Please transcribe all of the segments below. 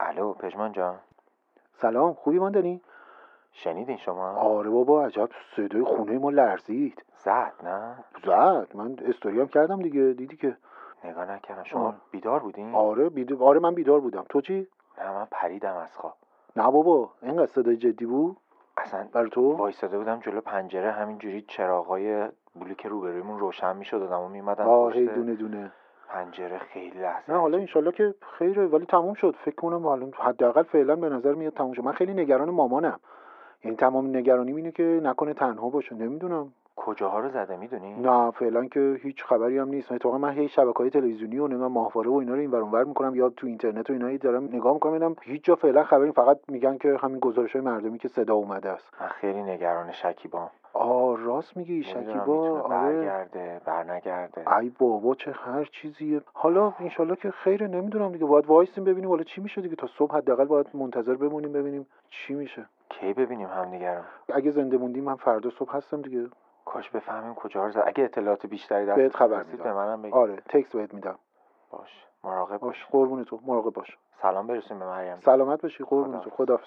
الو پژمان جان. سلام، خوبی ماندنی؟ شنیدین شما؟ آره بابا، عجب صدای خونه ما لرزید. زد نه؟ زد. من استوریام کردم دیگه، دیدی که. نگاه نکردم. شما بیدار بودین؟ آره من بیدار بودم. تو چی؟ نه من پریدم از خواب. نه بابا، اینقدر صدای جدی بود؟ اصلا برای تو؟ وایساده بودم جلو پنجره، همینجوری چراغای بلوک روبرویمون روشن میشد، آدمو میمدن پشت دونه دونه پنجره. خیلی لحظه. نه حالا انشالله که خیره، ولی تموم شد. فکر کنم حالا حداقل فعلا به نظر میاد تموم شد. من خیلی نگران مامانم، یعنی تمام نگرانیم اینه که نکنه تنها باشه. نمیدونم کجاها رو زده میدونی؟ نه فعلا که هیچ خبری هم نیست. اتفاقا من هی شبکه‌های تلویزیونی و من ماهواره و اینا رو اینور اونور میکنم یا تو اینترنت و اینایی دارم نگاه میکنم، ببینم هیچ جا فعلا خبری، فقط میگن که همین گزارش‌های مردمی که صدا اومده است. من خیلی نگران شکیبام. راست میگی، شکیبا. آره برنگرده. ای بابا چه هر چیزیه. حالا انشالله که خیره. نمیدونم دیگه، باید وایسیم ببینیم حالا چی میشه دیگه. تا صبح حداقل باید منتظر بمونیم ببینیم چی میشه. کی ببینیم همدیگه رو؟ اگه زنده موندیم من فردا صبح هستم دیگه. کاش بفهمیم کجا رو زد. اگه اطلاعات بیشتری دست بهت خبر میدم. به منم بگی. آره تکست بهت میدم. باش مراقب باش. قربون تو، مراقب باش. سلام برسون به مریم. سلامت باشی. قربون تو. خداحافظ.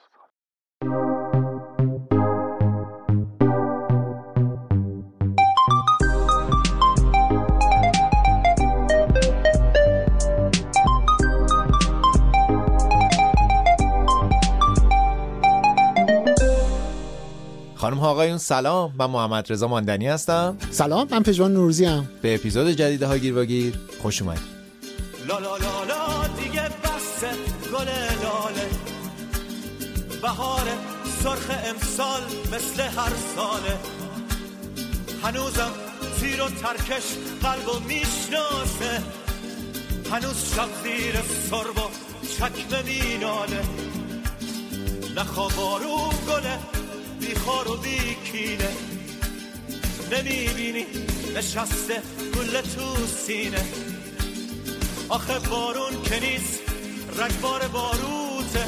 خانم ها آقایون سلام، من محمد رضا ماندنی هستم. سلام، من پژمان نوروزی ام. به اپیزود جدید هاگیر واگیر خوش اومدید. لا لا لا لا دیگه بس گل لاله، بهار سرخ امسال مثل هر ساله، هنوزم تیر و ترکش قلبو میشناسه، هنوز شب زیر سرب و چکمه میناله، نخوا بارون گله بیخار و بیکینه، نمیبینی نشسته گل تو سینه، آخه بارون که نیست رگبار باروته،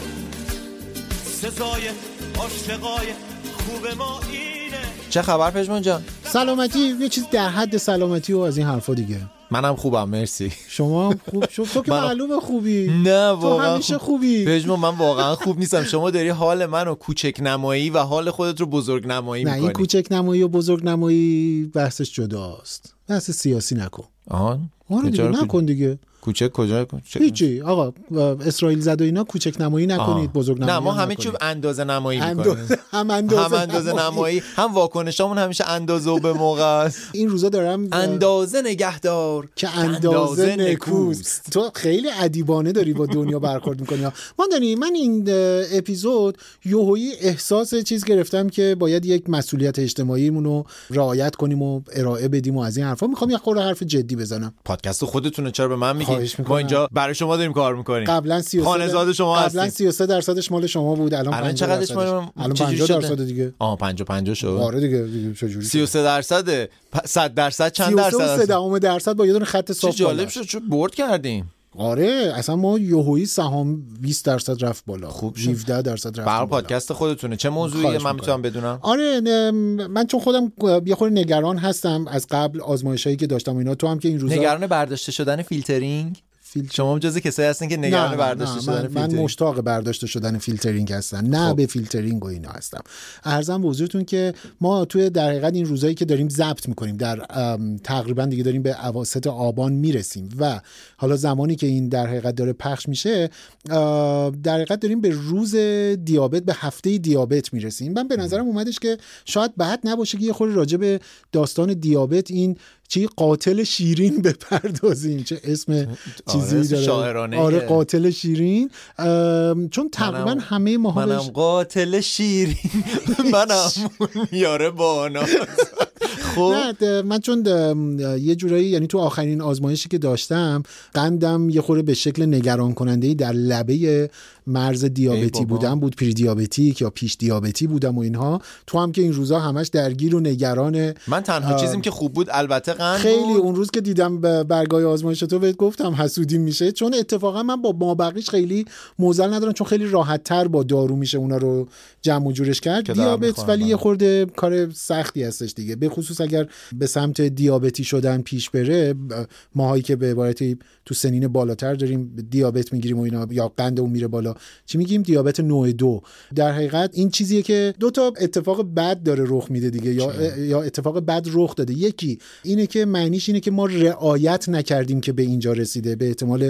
سزای عاشقای خوب ما اینه. چه خبر پژمان جان؟ سلامتی، یه چیز در حد سلامتی و از این حرفا دیگه. منم خوبم مرسی. شما خوب شو؟ تو که معلومه خوبی. نه واقعا تو همیشه خوبی. پژمان من واقعا خوب نیستم. شما داری حال منو کوچک نمایی و حال خودت رو بزرگ نمایی میکنی. نه این کوچک نمایی و بزرگ نمایی بحثش جداست. بحث سیاسی نکن. آره دیگه نکن دیگه. کوچک کجا؟ هیچی آقا، اسرائیل زد و اینا کوچک نمایی نکنید، بزرگ نمایی. نه ما همه چی اندازه نمایی میکنیم. هم اندازه نمایی، هم واکنشامون همیشه اندازه و به موقع است. این روزا دارم اندازه نگهدار که اندازه نکوست. تو خیلی ادیبانه داری با دنیا برخورد میکنی. من این اپیزود یوهویی احساس چیز گرفتم که باید یک مسئولیت اجتماعیمون رو رعایت کنیم و ارائه بدیم و از این حرفا. میخوام یه خورده حرف جدی بزنم. پادکست خودتونه، چرا به من میگی؟ ما اینجا برای شما داریم کار میکنیم. قبلا 33 شما هستیم. قبلا 33% مال شما بود، الان چقدرش مال؟ الان 50% دیگه. 50 شد. آره دیگه چجوری 33%؟ 100% چند درصد؟ 33% با یه دونه خط صاف. جالب شد، چون برد کردیم. آره اصلا ما یهویی سهام 20% رفت بالا. خوب 17% رفت بالا. پادکست خودتونه. چه موضوعیه من میتونم بدونم؟ آره من چون خودم یه خورده نگران هستم از قبل آزمایشایی که داشتم اینا. تو هم که این روزا نگران برداشته شدن فیلترینگ؟ شما جزء کسایی هستین که نگران برداشته شدن فیلترینگ؟ من مشتاق برداشته شدن فیلترینگ هستم، نه به فیلترینگ و اینا هستم. عرضم به حضورتون که ما توی در حقیقت این روزایی که داریم ضبط میکنیم در تقریبا دیگه داریم به اواسط آبان میرسیم و حالا زمانی که این در حقیقت داره پخش میشه در حقیقت داریم به روز دیابت، به هفته دیابت میرسیم. من به نظرم اومدش که شاید بد نباشه که یه خورده راجع به داستان دیابت، این چی قاتل شیرین بپردازیم. چه اسم چیزی داره شاعرانه. آره قاتل شیرین، چون تقریبا همه ماها منم قاتل شیرین منم یاره بانا. خب من چون یه جورایی یعنی تو آخرین آزمایشی که داشتم قندم یه خورده به شکل نگران کننده‌ای در لبه مرز دیابتی بودم، بود پری دیابتیک یا پیش دیابتی بودم و اینها. تو هم که این روزا همش درگیر و نگران. من تنها چیزیم که خوب بود البته قند خیلی بود. اون روز که دیدم برگای آزمایش تو بهت گفتم حسودی میشه، چون اتفاقا من با مابقیش خیلی موزل ندارم، چون خیلی راحت تر با دارو میشه اونا رو جمع و جورش کرد. دیابت ولی یه خورده کار سختی هستش دیگه، به خصوص اگر به سمت دیابتی شدن پیش بره، ماهایی که به عبارتی تو سنین بالاتر داریم دیابت میگیریم و اینا یا قندمون میره بالا، چی میگیم؟ دیابت نوع 2. در حقیقت این چیزیه که دو تا اتفاق بد داره رخ میده دیگه، یا اتفاق بد رخ داده. یکی اینه که معنیش اینه که ما رعایت نکردیم که به اینجا رسیده، به احتمال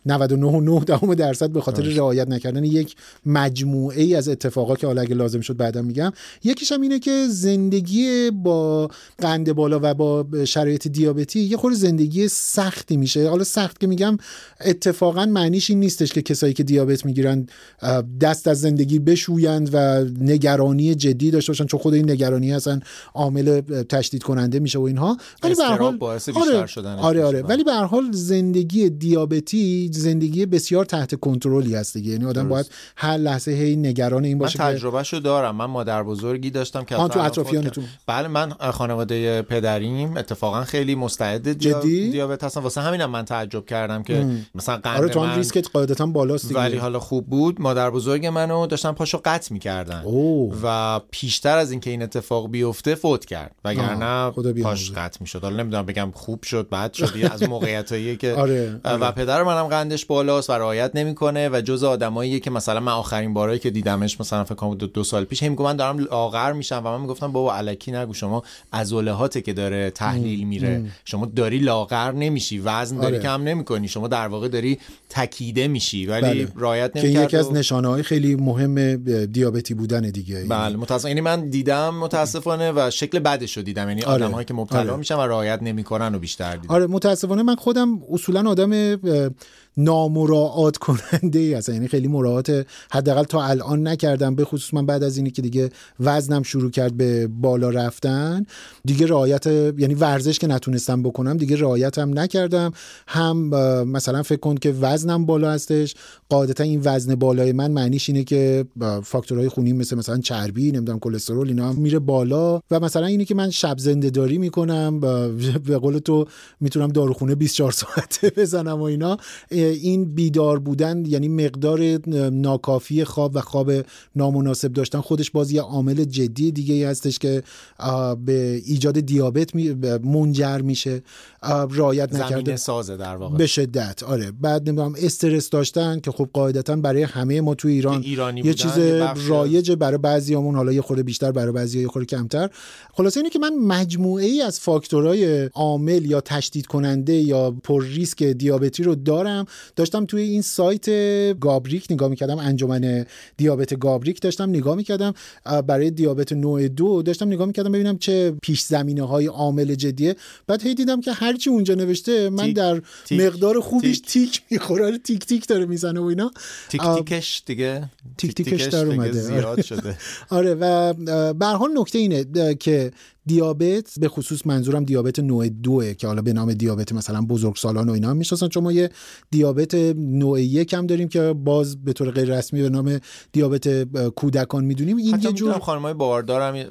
99.9% به خاطر رعایت نکردن یک مجموعه ای از اتفاقا که حالا اگه لازم شد بعدم میگم. یکیش هم اینه که زندگی با قند بالا و با شرایط دیابتی یه خورده زندگی سختی میشه. حالا سخت که میگم اتفاقا معنیش این نیستش که کسایی که دیابت میگیرن دست از زندگی بشویند و نگرانی جدی داشته باشن، چون خود این نگرانی اصلا عامل تشدید کننده میشه و اینها، ولی به هر حال باعث بیشتر شدن. آره ولی به هر حال زندگی دیابتی زندگی بسیار تحت کنترلی هست دیگه، یعنی آدم باید هر لحظه هی نگران این باشه. من تجربهشو دارم، من مادر بزرگی داشتم که تو اطرافیانتون. بله، من خانواده پدریم اتفاقا خیلی مستعد دیابت هستن، واسه همینم من تعجب کردم که مثلا قند تو هم ریسکت قاعدتا بالاست دیگه، ولی حالا خوب بود. مادر بزرگ منو داشتن پاشو قطع می‌کردن و پیشتر از اینکه این اتفاق بیفته فوت کرد، وگرنه پاش قطع می‌شد. حالا نمیدونم بگم خوب شد بعد شد از موقعیتایی که و پدر منم قندش بالاست و رعایت نمی‌کنه و جزء آدماییه که مثلا من آخرین بارایی که دیدمش مثلا فکر کنم 2 سال پیش میگم من دارم لاغر میشم و من میگفتم بابا الکی نگو، شما عضلهاته که داره تحلیل میره، شما داری لاغر نمیشی، وزن داری کم نمی‌کنی، شما در واقع داری تکیده میشی، ولی رعایت نمی‌کنی که یکی از نشانه‌های خیلی مهم دیابتی بودن دیگه. بله متأسفانه، یعنی من دیدم متأسفانه و شکل بعدش رو دیدم، یعنی آدم‌هایی که مبتلا میشن و رعایت نمی‌کنن و بیشتر دیدم. متأسفانه من خودم اصولا آدم نامراعات کننده ای هستم، یعنی خیلی مراعات حداقل تا الان نکردم، به خصوص من بعد از اینی که دیگه وزنم شروع کرد به بالا رفتن دیگه رعایت، یعنی ورزش که نتونستم بکنم دیگه رعایتم نکردم. هم مثلا فکر کن که وزنم بالا هستش، قاعدتا این وزن بالای من معنیش اینه که فاکتورهای خونی مثلا چربی، نمیدونم کلسترول، اینا میره بالا و مثلا اینی که من شب زنده داری میکنم، به قول تو میتونم داروخونه 24 ساعته بزنم و اینا. این بیدار بودن یعنی مقدار ناکافی خواب و خواب نامناسب داشتن خودش باز یه عامل جدی دیگه هستش که به ایجاد دیابت منجر میشه. رعایت نکرده زمینه سازه در واقع به شدت. بعد نمیدونم استرس داشتن که خب قاعدتا برای همه ما تو ایران یه چیز رایجه، برای بعضیامون حالا یه خورده بیشتر، برای بعضیا یه خورده کمتر. خلاصه اینه که من مجموعه ای از فاکتورهای عامل یا تشدید کننده یا پر ریسک دیابتی رو داشتم توی این سایت گابریک نگاه می‌کردم، انجمن دیابت گابریک داشتم نگاه می‌کردم، برای دیابت نوع 2 داشتم نگاه می‌کردم ببینم چه پیش زمینه‌های عامل جدیه. بعد هی دیدم که هرچی اونجا نوشته من در مقدار خوبیش تیک می‌خوره، تیک تیک داره میزنه و اینا. تیک تیکش دیگه تیک تیکش در اومده زیاد شده. و به هر حال نکته اینه که دیابت، به خصوص منظورم دیابت نوع 2 که حالا به نام دیابت مثلا بزرگسالان و اینا هم میشناسن، چون ما یه دیابت نوع 1 هم داریم که باز به طور غیر رسمی به نام دیابت کودکان میدونیم. این یه جور خانمای باردار هم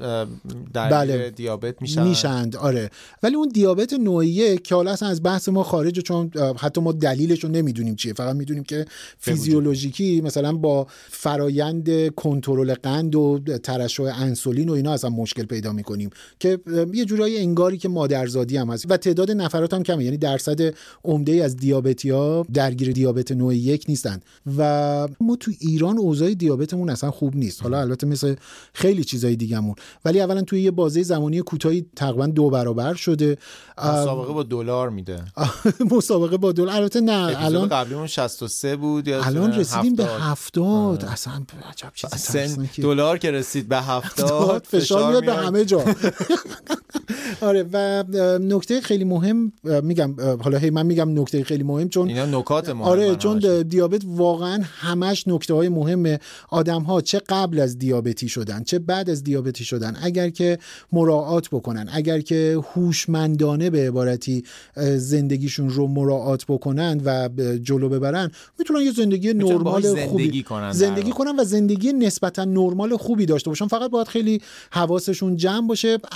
در دیابت میشند. ولی اون دیابت نوع 1 که حالا اصلا از بحث ما خارجه، چون حتی ما دلیلش رو نمیدونیم چیه، فقط میدونیم که فیزیولوژیکی مثلا با فرایند کنترل قند و ترشح انسولین و اینا اصلا مشکل پیدا میکنیم که یه جورایی انگاری که مادرزادی هم هست و تعداد نفرات هم کمه، یعنی درصد عمده از دیابتی‌ها درگیر دیابت نوع 1 نیستن و ما تو ایران اوضاع دیابتمون اصلا خوب نیست. حالا البته مثل خیلی چیزای دیگه‌مون، ولی اولا توی یه بازه زمانی کوتاهی تقریبا 2 برابر شده. مسابقه با دلار میده. مسابقه با دلار. البته نه، الان قبلیمون 63 بود یا الان رسیدیم به 70. اصلا عجب چیزی. دلار که رسید به 70 فشار میاد به همه جا. و نکته خیلی مهم میگم، حالا من میگم نکته خیلی مهم چون اینا نکات مهمه. چون دیابت واقعا همش نکته‌های مهمه. آدم‌ها چه قبل از دیابتی شدن چه بعد از دیابتی شدن، اگر که مراعات بکنن، اگر که هوشمندانه به عبارتی زندگیشون رو مراعات بکنن و جلو ببرن، میتونن یه زندگی نرمال خوبی زندگی کنن و زندگی نسبتا نرمال خوبی داشته باشن. فقط باید خیلی حواسشون جمع باشه.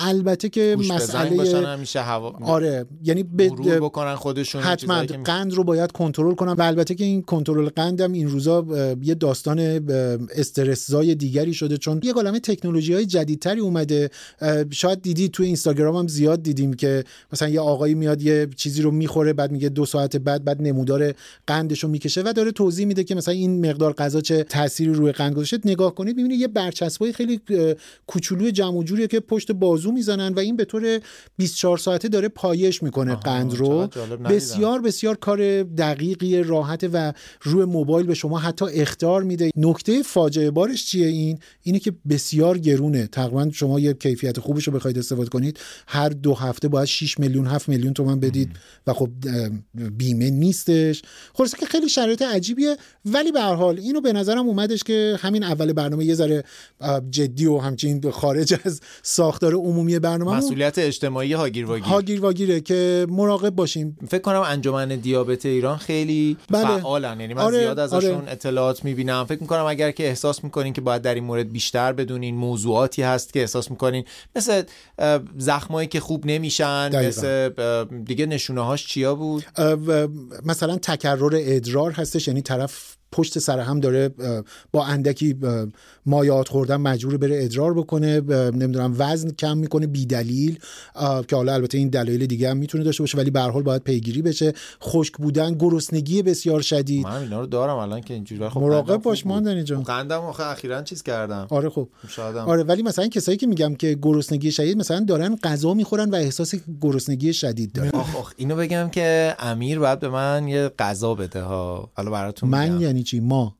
البته که مسئله همیشه هوا آره یعنی مرور بکنن خودشون، حتما قند رو باید کنترل کنن و البته که این کنترل قندم این روزا یه داستان استرس‌زای دیگری شده، چون یه عالمه تکنولوژی‌های جدیدتری اومده. شاید دیدی تو اینستاگرام هم زیاد دیدیم که مثلا یه آقایی میاد یه چیزی رو میخوره، بعد میگه 2 ساعت بعد نمودار قندش رو میکشه و داره توضیح میده که مثلا این مقدار غذا چه تأثیری روی قند گذاشته. نگاه کنید میبینید یه برچسبای خیلی کوچولوی جمع و جوریه که پشت بازو میزنن و این به طور 24 ساعته داره پایش میکنه قند رو. بسیار بسیار کار دقیقی، راحته و روی موبایل به شما حتی اخطار میده. نکته فاجعه بارش چیه؟ اینه که بسیار گرونه. تقریبا شما یه کیفیت خوبش رو بخواید استفاده کنید هر 2 هفته باید 6 میلیون 7 میلیون تومان بدید و خب بیمه نیستش. خلاصه که خیلی شرایط عجیبیه، ولی به هر حال اینو به نظرم اومدش که همین اول برنامه یه ذره جدی و همچین خارج از ساختار عمومی برنامه مسئولیت اجتماعی هاگیر واگیره که مراقب باشیم. فکر کنم انجمن دیابت ایران خیلی فعالن، یعنی من زیاد ازشون اطلاعات میبینم. فکر میکنم اگر که احساس میکنین که باید در این مورد بیشتر بدونین، موضوعاتی هست که احساس میکنین مثل زخمایی که خوب نمیشن، مثل دیگه نشونه‌هاش چیا بود؟ مثلا تکرر ادرار هستش، یعنی طرف پشت سر هم داره با اندکی مایعات خوردن مجبور بره ادرار بکنه، نمیدونم وزن کم میکنه بی دلیل، که حالا البته این دلایل دیگه هم میتونه داشته باشه ولی به هر حال باید پیگیری بشه. خشک بودن، گرسنگی بسیار شدید، من اینا رو دارم الان که اینجوری. خب مراقب باش ماندنی جان. قندم اخیراً چیز کردم. آره خب آره، ولی مثلا کسایی که میگم که گرسنگی شدید مثلا دارن غذا میخورن و احساس گرسنگی شدید دارن. اینو بگم که امیر باید به من یه غذا بده ها. حالا براتون من یعنی چی؟ ما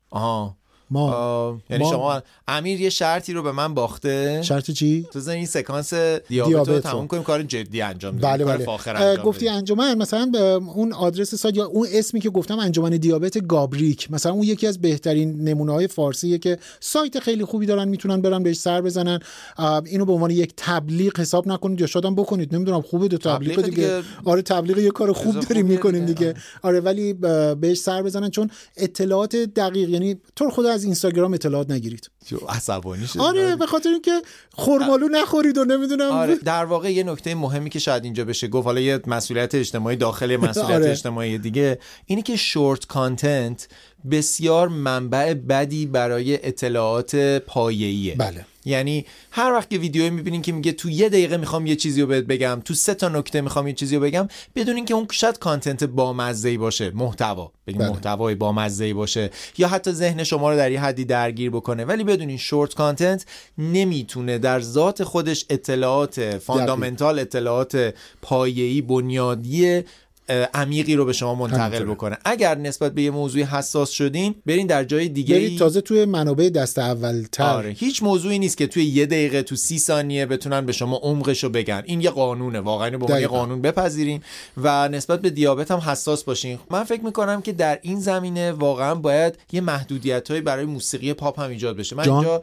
یعنی شما امیر یه شرطی رو به من باخته. شرط چی؟ تو این سکانس دیابت رو تموم کنیم، کار جدی انجام بدیم. بله. گفتی انجمن، مثلا اون آدرس سایت یا اون اسمی که گفتم انجمن دیابت گابریک، مثلا اون یکی از بهترین نمونه‌های فارسیه که سایت خیلی خوبی دارن، میتونن برن بهش سر بزنن. اینو به عنوان یک تبلیغ حساب نکنید یا شاید هم بکنید، نمیدونم خوبه دو تبلیغ دیگه. آره تبلیغ یه کار خوب داریم میکنیم دیگه. آره ولی بهش سر بزنن، چون اطلاعات دقیق، یعنی تو خود از اینستاگرام اطلاعات نگیرید. عصبانی شد. آره به خاطر اینکه خرمالو نخورید و نمیدونم. آره در واقع یه نکته مهمی که شاید اینجا بشه گفت، حالا یه مسئولیت اجتماعی داخل مسئولیت اجتماعی دیگه، اینی که شورت کانتنت بسیار منبع بدی برای اطلاعات پایه‌ایه. بله. یعنی هر وقت که ویدیویی میبینین که میگه تو 1 دقیقه میخوام یه چیزی رو بهت بگم، تو 3 تا نکته میخوام یه چیزی رو بگم، بدونین که اون شاید کانتنت بامزه‌ای باشه، محتوا بگیم محتوای بامزه‌ای باشه، یا حتی ذهن شما رو در یه حدی درگیر بکنه، ولی بدونین شورت کانتنت نمیتونه در ذات خودش اطلاعات فاندامنتال، اطلاعات پایه‌ای بنیادی عمیقی رو به شما منتقل بکنه. اگر نسبت به یه موضوعی حساس شدین، برین در جای دیگه، برید تازه توی منابع دست اولتر. آره هیچ موضوعی نیست که توی 1 دقیقه تو 30 ثانیه بتونن به شما عمقش رو بگن. این یه قانونه، واقعا به عنوان یه قانون بپذیرین و نسبت به دیابت هم حساس باشین. من فکر میکنم که در این زمینه واقعا باید یه محدودیتایی برای موسیقی پاپ هم ایجاد بشه. من اینجا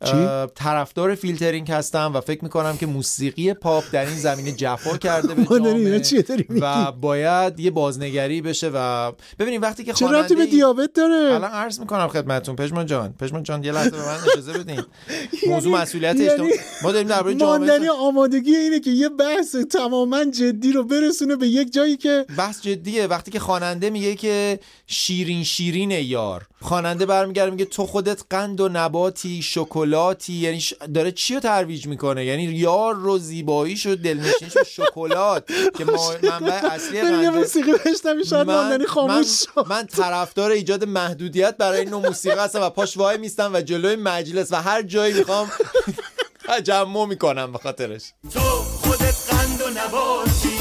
طرفدار فیلترینگ هستم و فکر میکنم که موسیقی پاپ در این زمینه جفا کرده به جامعه و باید یه بازنگری بشه. و ببینید وقتی که خواننده چرا به دیابت داره، الان عرض میکنم خدمتتون پژمان جان یه لحظه به من اجازه بدین. موضوع مسئولیت اجتماعی ما داریم درباره جامعه. ماندنی آمادگی اینه که یه بحث تماما جدی رو برسونه به یک جایی که بحث جدیه. وقتی که خواننده میگه که شیرین یار، خواننده برمیگره میگه تو خودت قند و نباتی، شکلاتی، یعنی داره چی رو ترویج میکنه؟ یعنی یار رو، زیباییش رو، دلنشینیش رو، شکلات که منبع اصلی قنده. موسیقی بشنوی شاید ماندنی خاموش شد. من طرفدار ایجاد محدودیت برای این نوع موسیقی هستم و پاش وای میستم و جلوی مجلس و هر جایی میخوام تجمع میکنم به خاطرش. تو خودت قند و نباتی،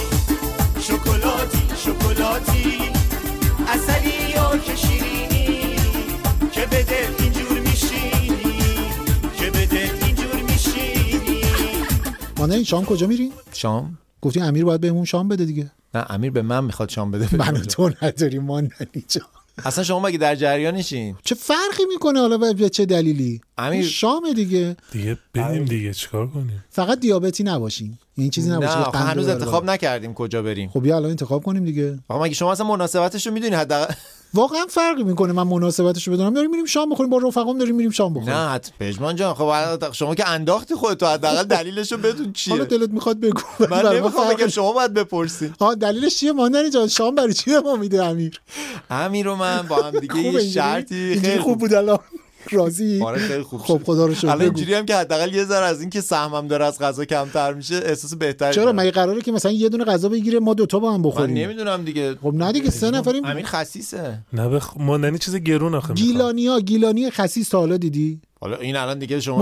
شکلاتی عسلی یا که شیرینی، که بده اینجور میشینی، که بده اینجور میشینی. ماندنی شام کجا میری؟ شام؟ گفتی امیر باید بهمون شام بده دیگه. نه امیر به من میخواد شام بده. من تو نداری ماندنی جان. اصلا شما مگه در جریانشین؟ چه فرقی میکنه حالا به چه دلیلی؟ امیر شام دیگه بریم دیگه چیکار کنیم؟ فقط دیابتی نباشیم، این چیزی نباشه که قند هنوز انتخاب نکردیم کجا بریم. خب بیا الان انتخاب کنیم دیگه. آقا مگه شما اصلا مناسبتشو میدونی؟ حداقل واقعا فرقی میکنه من مناسبتشو بدونم؟ داریم میریم شام بخوریم با رفقام، داریم میریم شام بخوریم. نه پژمان جان، خب شما که انداختی خودتو، حداقل دلیلشو بدون چیه. حالا دلت میخواد بگو. من نمیخوام بگم، شما باید بپرسین. دلیلش چیه ماندنی جان؟ شام برای چی ما میده امیر و من با هم دیگه یه شرطی خیلی خوب بود الان. راضی؟ آره خیلی خوب. خب خدا رو شکر. الان اینجوری هم که حداقل یه ذره از این که سهمم داره از غذا کمتر میشه احساس بهتری. چرا مگه قراره که مثلا یه دونه غذا بگیره ما دوتا با هم بخوریم؟ من نمیدونم دیگه. خب نه دیگه 3 نفریم. امیر خسیسه. نه ماندنی چیز گرون آخه. گیلانی خسیس تا حالا دیدی؟ حالا این الان دیگه شما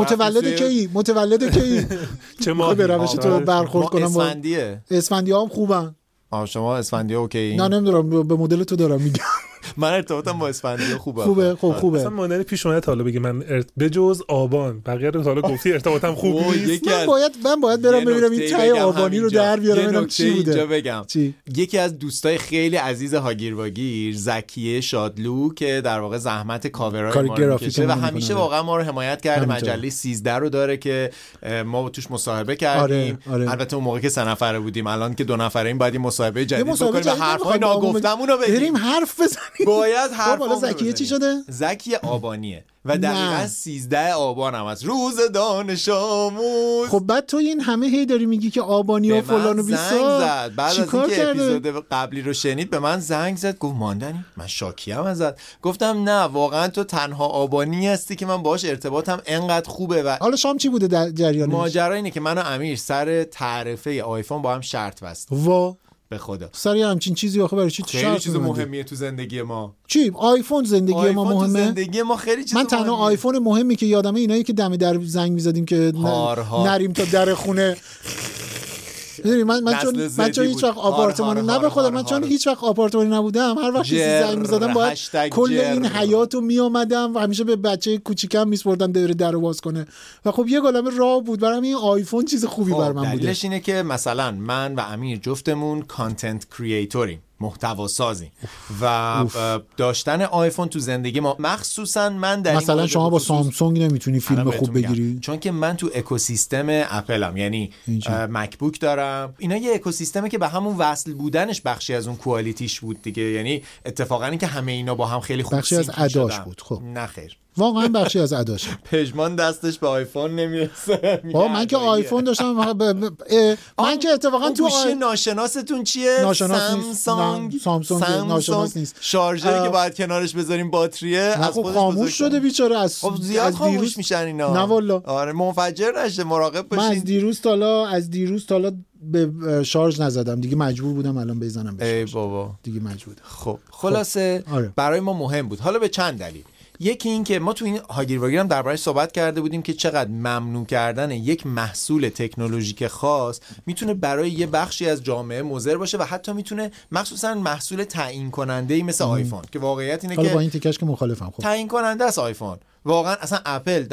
متولد کی؟ چه ماهی؟ به روش تو برخورد کنم. اسفندیه هم خوبن. شما اسفندیه اوکی؟ نه نمیدونم، به مدل تو دارم میگم. من ارتباطم با اسفندیه خوبه. خوبه. اصلا ماندنی پیش اومده تا حالا بگه من به جز آبان بقیه رو تا حالا گفتی ارتباطم خوب نیست. من باید برم ببینم این تای آبانی رو در بیارم ببینم چی بوده. بگم یکی از دوستای خیلی عزیز هاگیر واگیر، زکیه شادلو، که در واقع زحمت کاورای ما رو میکشه و همیشه واقعا ما رو حمایت کرده. مجله 13 رو داره که ما توش مصاحبه کردیم. البته اون موقع که 3 نفره بودیم، الان که 2 نفره این بعد مصاحبه جدید بکنیم و حرفای ناگفتمون رو بگیم. حرف بزنیم. باید حرف. حالا زکیه چی شده؟ زکی آبانیه و دقیقاً 13 آبان هم هست، روز دانش آموز. خب بعد تو این همه هی داری میگی که آبانی و فلان و بیسار. بعد از اینکه اپیزود قبلی رو شنید به من زنگ زد، گفت ماندنی من شاکیم ازت. گفتم نه واقعا تو تنها آبانی هستی که من باهاش ارتباطم انقدر خوبه. و حالا شام چی بوده در جریانش؟ ماجرا اینه که من و امیر سر تعرفه آیفون با هم شرط بستیم. به خدا سری همچین چیزی آخه برای چی؟ خیلی چیز مهمیه تو زندگی ما. چی؟ آیفون زندگی ما مهمه. تو زندگی ما خیلی چیز. من تنها آیفون مهمی که یادمه اینایی که دم در زنگ می‌زدیم که نریم تا در خونه. میدونی من چون هیچ وقت آپارتمانی من چون هیچ وقت آپارتمانی نبودم، هر وقت زنگ می‌زدم باید کل این حیاتو میآمدم و همیشه به بچه کوچیکم میسپردم درو باز کنه و خب یه عالمه راه بود. برام این آیفون چیز خوبی بر من بوده. دلیلش اینه که مثلا من و امیر جفتمون کانتنت کریئتوریم، محتوا سازی و داشتن آیفون تو زندگی ما، مخصوصا من در مثلا شما با سامسونگ نمیتونی فیلم خوب بگیری، چون که من تو اکوسیستم اپلم، یعنی مکبوک دارم. اینا یه اکوسیستمه که به همون وصل بودنش بخشی از اون کوالیتیش بود دیگه. یعنی اتفاقا این که همه اینا با هم خیلی خوب بخشی از اداش بود. خب نه خیر، واقعا بخشی از اداشه. پژمان دستش به آیفون نمیرسه. من که آیفون داشتم من که اتفاقا تو گوشی ناشناستون چیه؟ سامسونگ ناشناس نیست. شارژری که باید کنارش بذاریم باتریه از خودش خاموش شده بیچاره. از زیاد خاموش میشن اینا. نه والله. آره منفجر نشه، مراقب باشین. من از دیروز تا حالا به شارژ نزدم دیگه، مجبور بودم الان بزنم به ای بابا دیگه مجبور. خب خلاصه برای ما مهم بود، حالا به چند دلیل. یکی این که ما تو این هاگیر واگیر هم دربارش صحبت کرده بودیم که چقدر ممنوع کردن یک محصول تکنولوژیک خاص میتونه برای یه بخشی از جامعه مضر باشه و حتی میتونه مخصوصا محصول تعیین کننده‌ای مثل آیفون که واقعیت اینه که با این تیکش که مخالفم. خب تعیین کننده است آیفون. واقعا اصلا اپل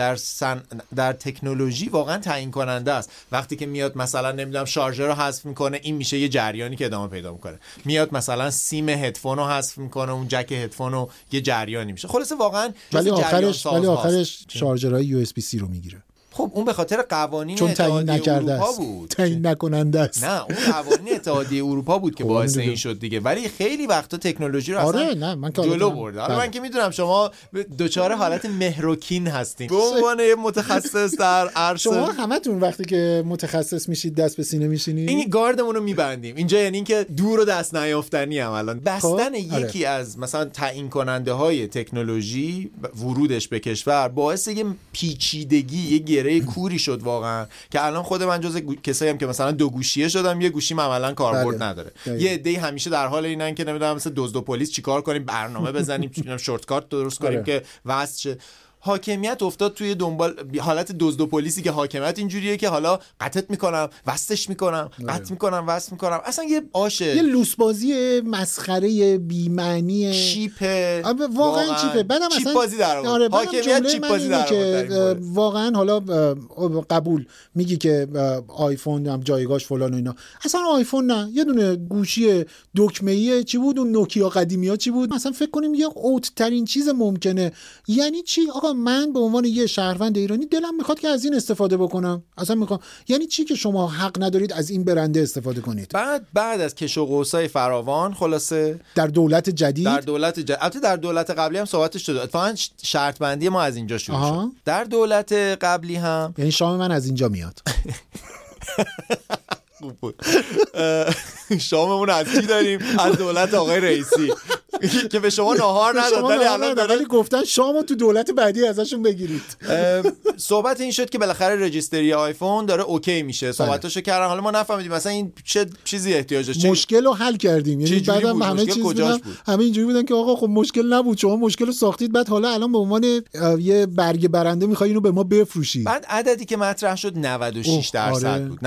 در تکنولوژی واقعا تعیین کننده است. وقتی که میاد مثلا نمیدونم شارژر رو حذف میکنه، این میشه یه جریانی که ادامه پیدا میکنه. میاد مثلا سیم هدفون رو حذف میکنه، اون جک هدفون رو یه جریانی میشه. خلاص واقعا ولی آخرش شارژرهای یو اس بی سی رو میگیره. خب اون به خاطر قوانین چون تعیین نکرده است. تعیین نکننده است. نه اون قوانین اتحادیه اروپا بود که باعث این شد دیگه. ولی خیلی وقتا تکنولوژی رو اصلا جلو برده. حالا من که میدونم شما دوچاره حالت مهروکین هستین به عنوان یه متخصص در عرصه. شما همتون وقتی که متخصص میشید دست به سینه میشینید. این گاردمون رو میبندیم اینجا، یعنی اینکه دور و دست نیافتنی ام الان. بستن یکی از مثلا تعیین کننده های تکنولوژی ورودش به کشور باعث یه پیچیدگی، یه گره کوری شد واقعا که الان خود من جز کسایی هم که مثلا 2 گوشیه شدم، یه گوشیم عملا کاربرد نداره. یه عده‌ای همیشه در حال اینن که نمیدونم مثلا دزد و پلیس چیکار کنیم، برنامه بزنیم، شورتکات درست کنیم که وصل شه. حاکمیت افتاد توی دنبال حالت دزد و پلیسی که حاکمیت اینجوریه که حالا قطعت میکنم، وصلش میکنم، قطع میکنم، وصل میکنم. اصلا یه آشه، یه لوسبازی مسخره بی معنی، چیپه، واقعا چیپه. بعدم چیپ اصلا بازی در آورد. حاکمیت چیپ بازی در آورد. واقعا حالا قبول میگی که آیفون هم جایگاهش فلان و اینا، اصلا آیفون نه، یه دونه گوشی دکمه‌ای چی بود، اون نوکیا قدیمی‌ها چی بود، مثلا فکر کنیم یه اوت ترین چیز ممکنه. یعنی چی آقا؟ آقا من به عنوان یه شهروند ایرانی دلم میخواد که از این استفاده بکنم، اصلا میخوام. یعنی چی که شما حق ندارید از این برنده استفاده کنید؟ بعد از کش و قوسای فراوان خلاصه در دولت جدید، البته در دولت قبلی هم صحبتش شده، اتفاقا شرط بندی ما از اینجا شروع شد. در دولت قبلی هم یعنی شام من از اینجا میاد. خوب بود. شاممون از کی داریم؟ از دولت آقای رئیسی که به شما ناهار نداد، ولی الان ولی گفتن شامو تو دولت بعدی ازشون بگیرید. صحبت این شد که بالاخره رجیستری آیفون داره اوکی میشه، صحبتاشو کردن. حالا ما نفهمیدیم مثلا این چه چیزی احتیاج داشت، مشکل رو حل کردیم. یعنی بعدم همه چیز بودن، همه اینجوری بودن که آقا خب مشکل نبود، شما مشکل رو ساختید، بعد حالا الان به عنوان یه برگ برنده میخوای اینو به ما بفروشی. بعد عددی که مطرح شد 96% بود.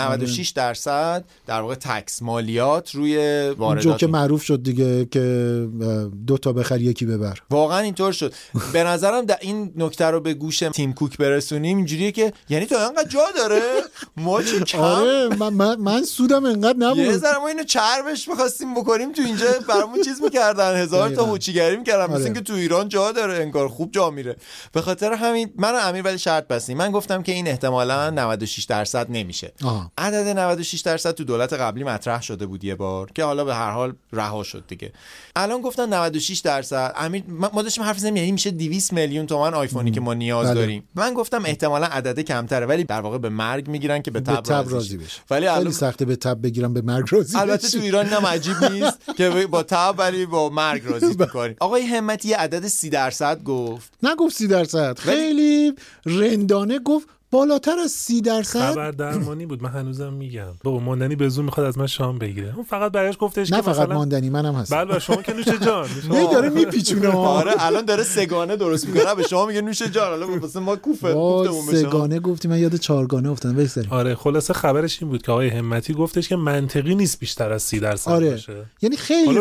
96% در واقع تکس مالیات روی واردات. جو که معروف شد دیگه که 2 تا بخر یکی ببر. واقعا اینطور شد. به نظرم در این نکته رو به گوش تیم کوک برسونیم اینجوریه که یعنی تو انقدر جا داره ما چه کم. آره من سودم انقدر نبود. یه ذره ما اینو چربش می‌خواستیم بکنیم تو اینجا برامون چیز می‌کردن، هزار تا هوچیگری می‌کردن، مثل اینکه تو ایران جا داره، انگار خوب جا میره. به خاطر همین من و امیر ولی شرط بستیم. من گفتم که این احتمالاً 96% نمیشه. عدد 96% تو دولت قبلی مطرح شده بود یه بار که حالا به هر حال رها شد دیگه. الان گفتن 96%. امیر ما داشتیم حرف زدیم یعنی میشه 200 میلیون تومان آیفونی که ما نیاز داریم. من گفتم احتمالاً عدد کمتره، ولی در واقع به مرگ میگیرن که به تب راضی بشه. ولی خیلی سخته به تب بگیرن به مرگ راضی. البته تو ایران هم عجیب نیست که با تب ولی با مرگ راضی می‌کنی. آقای همتی یه عدد 30% گفت. نگفت 30%. خیلی رندانه گفت بالاتر از 30%. خبر درمانی بود. من هنوزم میگم بابا ماندنی به زور میخواد از من شام بگیره. اون فقط برایش گفتش که نه فقط مثلا ماندنی منم هستم. بله شما که نوش جان. داره میپیچونه. آره الان داره سگانه درست میکنه به شما میگه نوش جان. حالا واسه ما کوفتمون بشه. سگانه گفتی من یاد 4گانه افتادم. بگذاریم. آره خلاصه خبرش این بود که آقای همتی گفتش که منطقی نیست بیشتر از 30% باشه. یعنی خیلی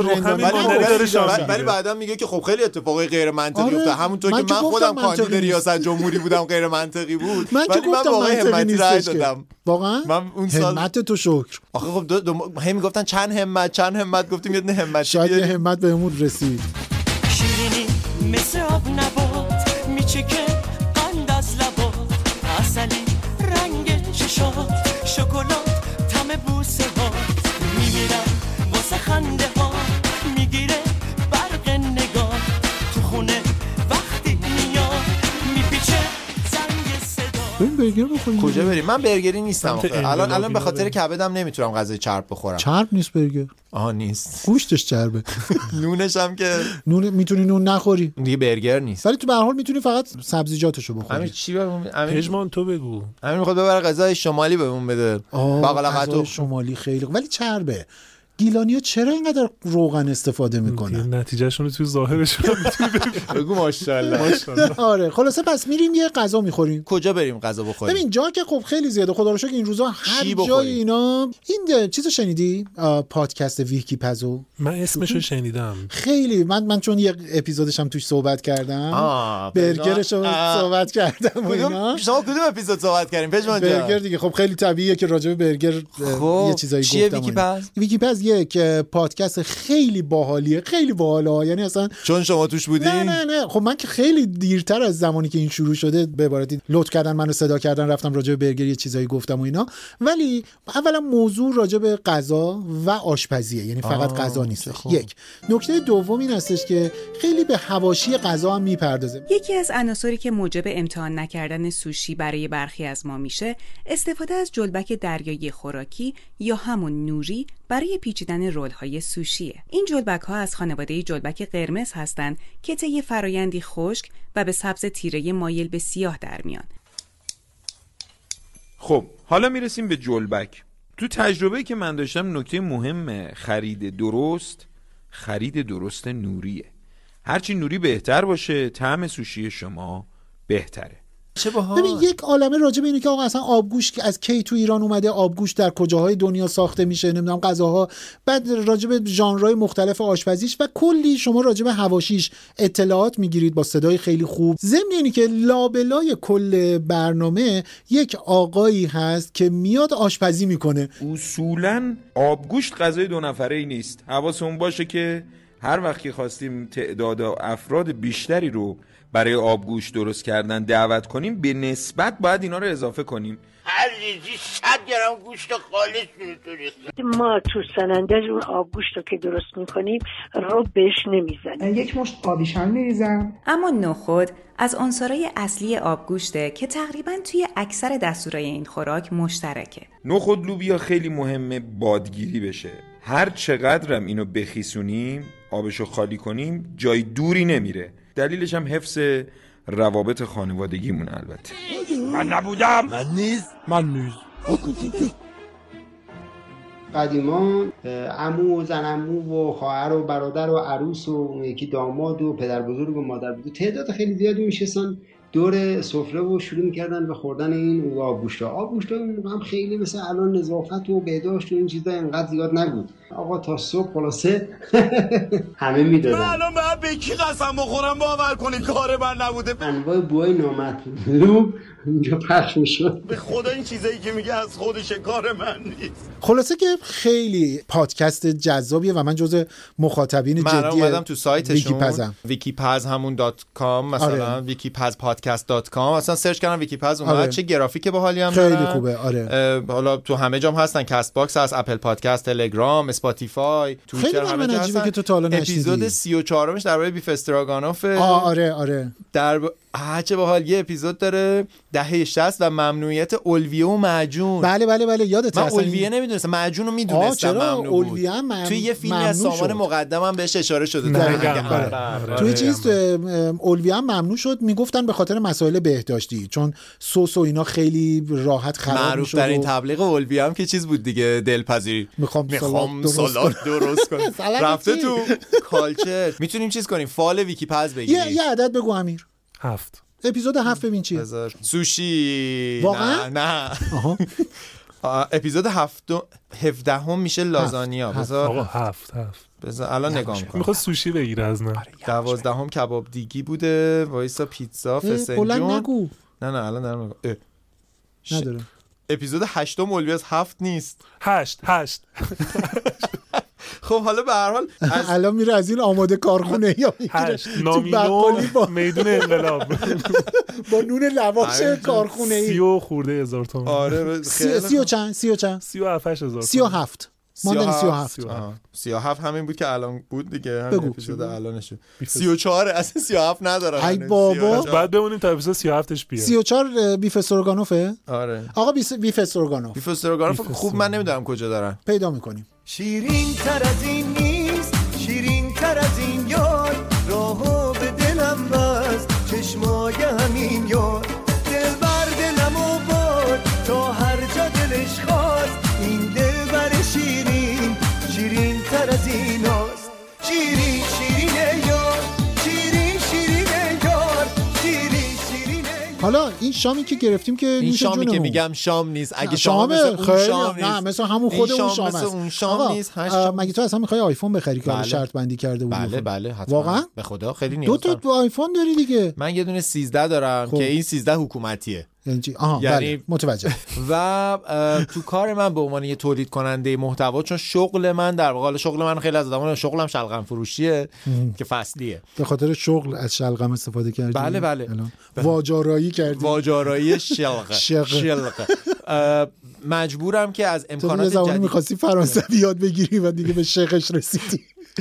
رندانه. ولی بعدا میگه که خب خیلی اتفاقای غیر منطقی افتاد. همونطور که من خودم کاندید ریاست جمهوری بودم غیر منطقی بود. ولی من واقعا رای دادم. واقعا من اون سال همت تو شکر. آخه خب هم میگفتن چند همت گفتیم یه دونه همت. شاید یه همت بهمون رسید. شیرینی مثل آب نبات میچکه قند از لبات، عسلی رنگ چشات، شکلات طعم بوسه ها، میمیرم واسه خنده ها، میگیره برق نگاه تو خونه وقتی میاد میپیچه زنگ صدا. بریم برگر بخوریم. کجا بریم؟ من برگری نیستم الان به خاطر کبدم نمیتونم غذای چرب بخورم. چرب نیست برگر. آها نیست. گوشتش چربه. نونش هم که نون میتونی نون نخوری. دیگه برگر نیست. ولی تو به هر حال میتونی فقط سبزیجاتشو بخوری. همین چی برام؟ پژمان تو بگو. همین میخواد ببره غذای شمالی بهمون بده. غذای شمالی خیلی ولی چربه. گیلانی‌ها چرا اینقدر روغن استفاده میکنن؟ نتیجهشون رو توی ظاهرشون میتونی بگو ماشاءالله. آره خلاصه پس میریم یه غذا میخوریم. کجا بریم غذا بخوریم؟ ببین جا که خب خیلی زیاده، خدا رو شکر این روزا هر جای اینا. این چیزو شنیدی؟ پادکست ویکی‌پزو؟ من اسمشو شنیدم. خیلی من چون یه اپیزودش هم توش صحبت کردم، برگرشو صحبت کردم و اینا. شما کدوم اپیزود صحبت کردیم پژمان جان؟ برگر دیگه. خب خیلی طبیعیه که راجع به برگر یه چیزایی گفتم. ویکی‌پز یک پادکست خیلی باحالیه، خیلی باحاله. یعنی اصلا چون شما توش بودین؟ نه خب من که خیلی دیرتر از زمانی که این شروع شده به عبارتی لطف کردن منو صدا کردن رفتم راجع به برگر یه چیزایی گفتم و اینا. ولی اولا موضوع راجع به غذا و آشپزیه، یعنی فقط غذا نیست. یک نکته دوم این هستش که خیلی به حواشی غذا هم میپردازه. یکی از عناصری که موجب امتحان نکردن سوشی برای برخی از ما میشه استفاده از جلبک دریایی خوراکی یا همون نوری برای پیچیدن رول‌های سوشیه. این جلبک‌ها از خانواده جلبک قرمز هستند که طی فرایندی خشک و به سبز تیره مایل به سیاه در میان. خب حالا میرسیم به جلبک. تو تجربه‌ای که من داشتم نکته مهم خرید درست نوریه. هرچی نوری بهتر باشه طعم سوشی شما بهتره. ببین یک عالمه راجع به اینه که آقا اصلا آبگوشت از کی تو ایران اومده، آبگوشت در کجاهای دنیا ساخته میشه، نمیدونم غذاها، بعد راجع به ژانرهای مختلف آشپزیش و کلی شما راجع به حواشیش اطلاعات میگیرید با صدای خیلی خوب. ضمن اینی که لابلای کل برنامه یک آقایی هست که میاد آشپزی میکنه. اصولاً آبگوشت غذای 2 نفره‌ای نیست. حواسمون باشه که هر وقت که خواستیم تعداد افراد بیشتری رو برای آبگوشت درست کردن دعوت کنیم، به نسبت باید اینا رو اضافه کنیم. هر ریزی 100 گرم گوشت خالص می‌تونید. ما تو سنندج اون آبگوشت رو که درست میکنیم رو بهش نمیزنیم. یک مشت آبیشان میریزم. اما نخود از عنصرهای اصلی آبگوشته که تقریباً توی اکثر دستورای این خوراک مشترکه. نخود لوبیا خیلی مهمه بادگیری بشه. هر چقدرم اینو بخیسونیم، آبشو خالی کنیم، جای دوری نمیره. دلیلش هم حفظ روابط خانوادگیمون. البته من نبودم. من نیز قدیما عمو و زن عمو و خواهر و برادر و عروس و اون یکی داماد و پدر بزرگ و مادر بزرگ تعداد خیلی زیادی میشستن دور سفره و شروع میکردن به خوردن این آبگوشت. آبگوشت اون موقع هم خیلی مثل الان نظافت و بهداشت و این چیزا اینقدر زیاد نبود. آقا تا صبح خلاصه همه میدادن. من الان باید به کی قسم بخورم باور کنی کار من نبوده. انواع بوهای نامطلوب اینجا پخش میشد. به خدا این چیزایی که میگه از خودش، کار من نیست. خلاصه که خیلی پادکست جذابیه و من جزء مخاطبین جدی من اومدم تو سایتشون ویکیپز همون .com مثلا wikipazpodcast.com اصلا سرچ کردم ویکیپز اومد. آره. چه گرافیک باحالی هم خیلی دارن. خوبه. آره. حالا تو همه جام هستن، کست باکس هست، اپل پادکست، تلگرام، اسپاتیفای، توییتر، همه جا هستن. که تو تا حالا نشنیدی. اپیزود 34 درباره بیف استراگانوف. آره. چه باحال. یه اپیزود داره دهه 60 و ممنوعیت اولویه و معجون. بله یادت من اولویه نمیدونستم، معجون رو میدونستم ممنوع بود. اولویه توی یه فیلمی از سامان مقدم هم بهش اشاره شده. توی چیز اولویه هم ممنوع شد، میگفتن به خاطر مسائل بهداشتی، چون سس و اینا خیلی راحت خراب میشد. معروف در این تبلیغ اولویه هم که چیز بود دیگه، دلپذیری. میخوام سالاد درست کنم. رفته تو کالچر. میتونیم چیز کنیم، فال ویکیپز بگیریم. یه عدد بگو امیر. 7. اپیزود 7 ببین چیه. سوشی. واقعا؟ نه. اپیزود 17 هم میشه لازانیا. بذار آقا 7. بذار الان نگاه میکنم. میخواد سوشی بگیره از من. 12 هم کباب دیگی بوده. وایسا پیتزا فسنجون. نگو. نه الان دارم نگاه. نداره. اپیزود 8 اولویه از 7 نیست. 8. خب حالا به هر حال الان میره از این آماده کارخونه یا میگیره نامینو میدون انقلاب با نون لواش کارخونه ای 30 خورده هزار تومان. آره 30 و چند 37,000. 37 ماندن 37 همین بود که الان بود دیگه. همین اپیزود الانشه 34 اصلا 37 ندارم. ای بابا بعد بمونیم تا اپیزود 37ش بیاد. 34 بیف استروگانوفه. آره آقا بیف استروگانوف خوب من نمیدونم کجا دارن. پیدا میکنیم. شیرین تر از این نیست، شیرین تر از این یار، راهو به دلم بست چشمای همین یار، دل بر دلم و باد تا هر جا دلش خواست، این دل بر شیرین، شیرین تر از این هاست. شیرین شیرین یار، شیرین شیرین یار، شیرین شیرین. حالا این شامی که گرفتیم که این شامی که میگم شام نیست. اگه شام مثل اون شام نیست. نه مثل همون خود اون شام مثل اون شام نیست. مگه تو اصلا میخوای آیفون بخری که شرط بندی کرده بودی؟ بله حتما. واقعا به خدا خیلی نیاز دارم. 2 تا آیفون داری دیگه. من یه دونه 13 دارم که این 13 حکومتیه. یعنی متوجه. و تو کار من به عنوان یه تولید کننده محتوا، چون شغل من در واقع شغل من خیلی از آدم‌ها شغلم شلغم فروشیه که فصلیه. به خاطر شغل از شلغم استفاده کردی؟ بله. واجارایی کردی؟ واجارایی شلغ. مجبورم که از امکانات جدید. تو یه زمانی می‌خواستی فرانسوی یاد بگیری و دیگه به شقش رسیدی.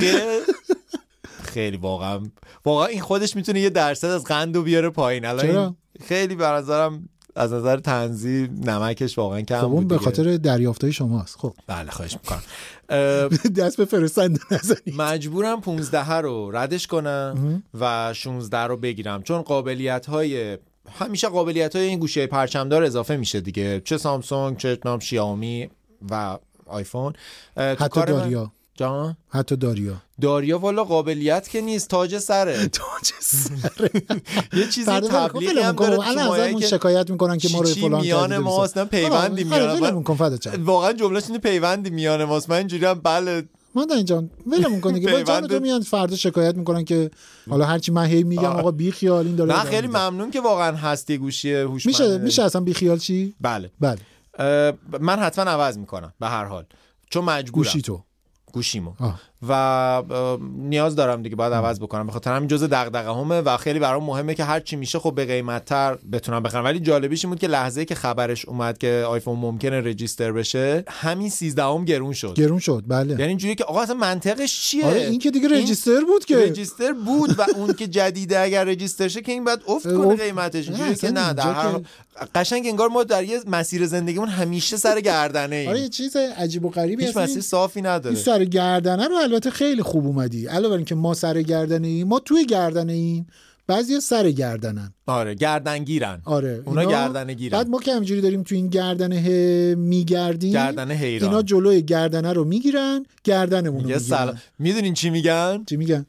خیلی واقعا این خودش میتونه یه درصد از قندو بیاره پایین. الان خیلی به نظرم از نظر طنزی نمکش واقعا کم بود. اون به خاطر دریافتای شماست. خب بله خواهش میکنم. دست به فرستنده نزنید. مجبورم 15 رو ردش کنم و 16 رو بگیرم، چون همیشه قابلیت های این گوشه پرچمدار اضافه میشه دیگه، چه سامسونگ چه شیائومی و آیفون. حتی داریا جان؟ حتی داریا والا قابلیت که نیست، تاج سره. یه چیزی تبلیغی هم داره الان شکایت میکنن که ما رو فلان میان ما اصلا پیوندی میان واقعا جملهش اینه پیوندی میان ماست. من اینجوری هم بله مادر جان ولمون کنه که با جان تو میان فردا شکایت میکنن که حالا هرچی من هی میگم آقا بی خیال این داره. نه خیلی ممنون که واقعا هستی گوشی هوشمند. میشه اصلا بی خیال چی؟ بله من حتما عوض میکنم به هر حال، چون مجبورم. گوشی تو گوشیمو و نیاز دارم دیگه باید عوض بکنم، به خاطر همین جزء دغدغه‌هامه و خیلی برام مهمه که هر چی میشه خب به قیمت‌تر بتونم بخرم. ولی جالبیش این بود که لحظه‌ای که خبرش اومد که آیفون ممکنه رجیستر بشه همین 13 گرون شد. بله، یعنی اینجوری که آقا اصلا منطقش چیه؟ آره این که دیگه رجیستر بود و اون که جدیده اگر رجیستر شه که این بعد افت کنه قیمتش، اینجوری که نه در هر قشنگ انگار ما در یه مسیر زندگیمون همیشه سر گردنه ایم. آره یه چیز عجیب و غریبی هست، مسیر صافی نداره. این سر گردنه رو البته خیلی خوب اومدی، علاوه بر اینکه ما سر گردنه ایم، ما توی گردنه ایم، بعضیا سر گردنن. آره گردنگیرن. آره اونا گردنه گیرن. بعد ما که همینجوری داریم تو این گردنه میگردیم، گردنه حیران، اینا جلوی گردنه رو میگیرن، گردنمون رو میگیرن. میدونین چی میگن؟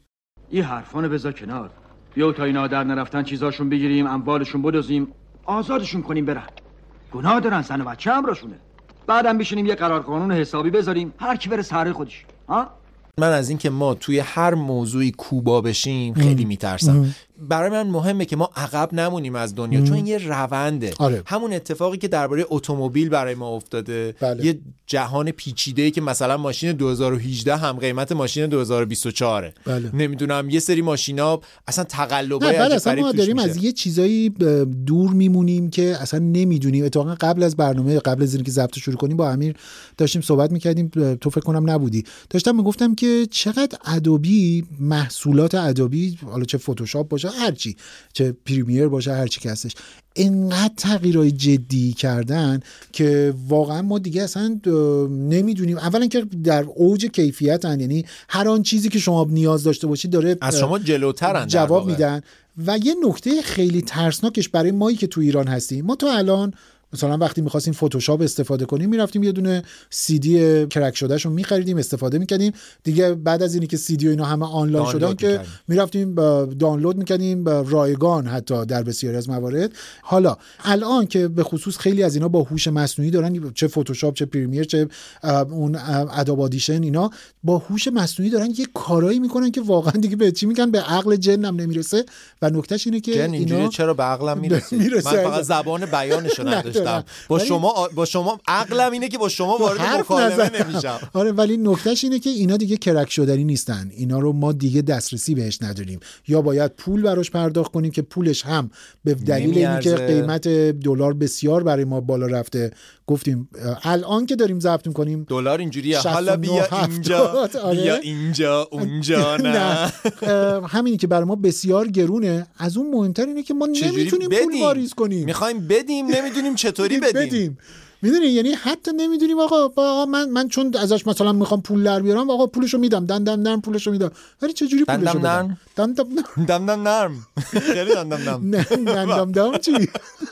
این حرفانو بذار کنار، بیا تا اینا در نرفتن چیزاشون بگیریم، اموالشون بدزدیم، آزادشون کنیم برن. گناه دارن، زن و بچه همراهشونه. بعدم بشینیم یه قرار قانون حسابی بذاریم، هر کی بره سر خودش. ها؟ من از این که ما توی هر موضوعی کوبا بشیم خیلی میترسم. برای من مهمه که ما عقب نمونیم از دنیا، چون این یه رونده. آره. همون اتفاقی که درباره اتومبیل برای ما افتاده، بله. یه جهان پیچیده‌ای که مثلا ماشین 2018 هم قیمت ماشین 2024. بله. نمیدونم یه سری ماشینا اصلا تقلبای عجیب غریب ما داریم از یه چیزایی دور میمونیم که اصلا نمیدونیم. اتفاقا قبل از برنامه، قبل از اینکه ضبط شروع کنیم، با امیر داشتیم صحبت میکردیم، تو فکر کنم نبودی، داشتم میگفتم که چقدر ادوبی، محصولات ادوبی، حالا چه فتوشاپ باشه، هرچی، چه پریمیر باشه، هرچی که هستش، اینقدر تغییرای جدی کردن که واقعا ما دیگه اصلا نمیدونیم. اولا که در اوج کیفیتن، یعنی هر آن چیزی که شما نیاز داشته باشید داره از شما جلوترن، جواب میدن. و یه نکته خیلی ترسناکش برای مایی که تو ایران هستیم، ما تا الان مثلا وقتی می‌خواستیم فتوشاپ استفاده کنیم میرفتیم یه دونه سی دی کرک شدهشو می‌خریدیم، استفاده می‌کردیم دیگه. بعد از اینی که سی دی و اینا همه آنلاین شدن که میرفتیم دانلود می‌کردیم رایگان، حتی در بسیاری از موارد. حالا الان که به خصوص خیلی از اینا با هوش مصنوعی دارن، چه فتوشاپ، چه پریمیر، چه اون ادوب آدیشن، اینا با هوش مصنوعی دارن یه کارایی میکنن که واقعا دیگه به چی میگن، به عقل جنم نمیرسه. و نکتهش اینه که اینا چرا به عقلم میرسه؟ من فقط زبان بیانشو نداشتم. با شما عقلم اینه که با شما وارد مکالمه نمیشم. آره ولی نکتهش اینه که اینا دیگه کرک شدنی نیستن، اینا رو ما دیگه دسترسی بهش نداریم، یا باید پول براش پرداخت کنیم که پولش هم به دلیل اینکه قیمت دلار بسیار برای ما بالا رفته. گفتیم الان که داریم ضبط می‌کنیم دلار اینجوریه، حالا بیا اینجا بیا اینجا اونجا نه. همینی که برای ما بسیار گرونه. از اون مهمتر اینه که ما نمیتونیم پول واریز کنیم، می‌خوایم بدیم نمیدونیم چطوری بدیم. میدونی، یعنی حتی نمیدونیم آقا من چون ازش مثلا میخوام پول در بیارم، آقا پولشو میدم، دندم نرم پولشو میدم. ولی چه جوری پولشو بدم؟ دندم نرم. خیلی دندم چی؟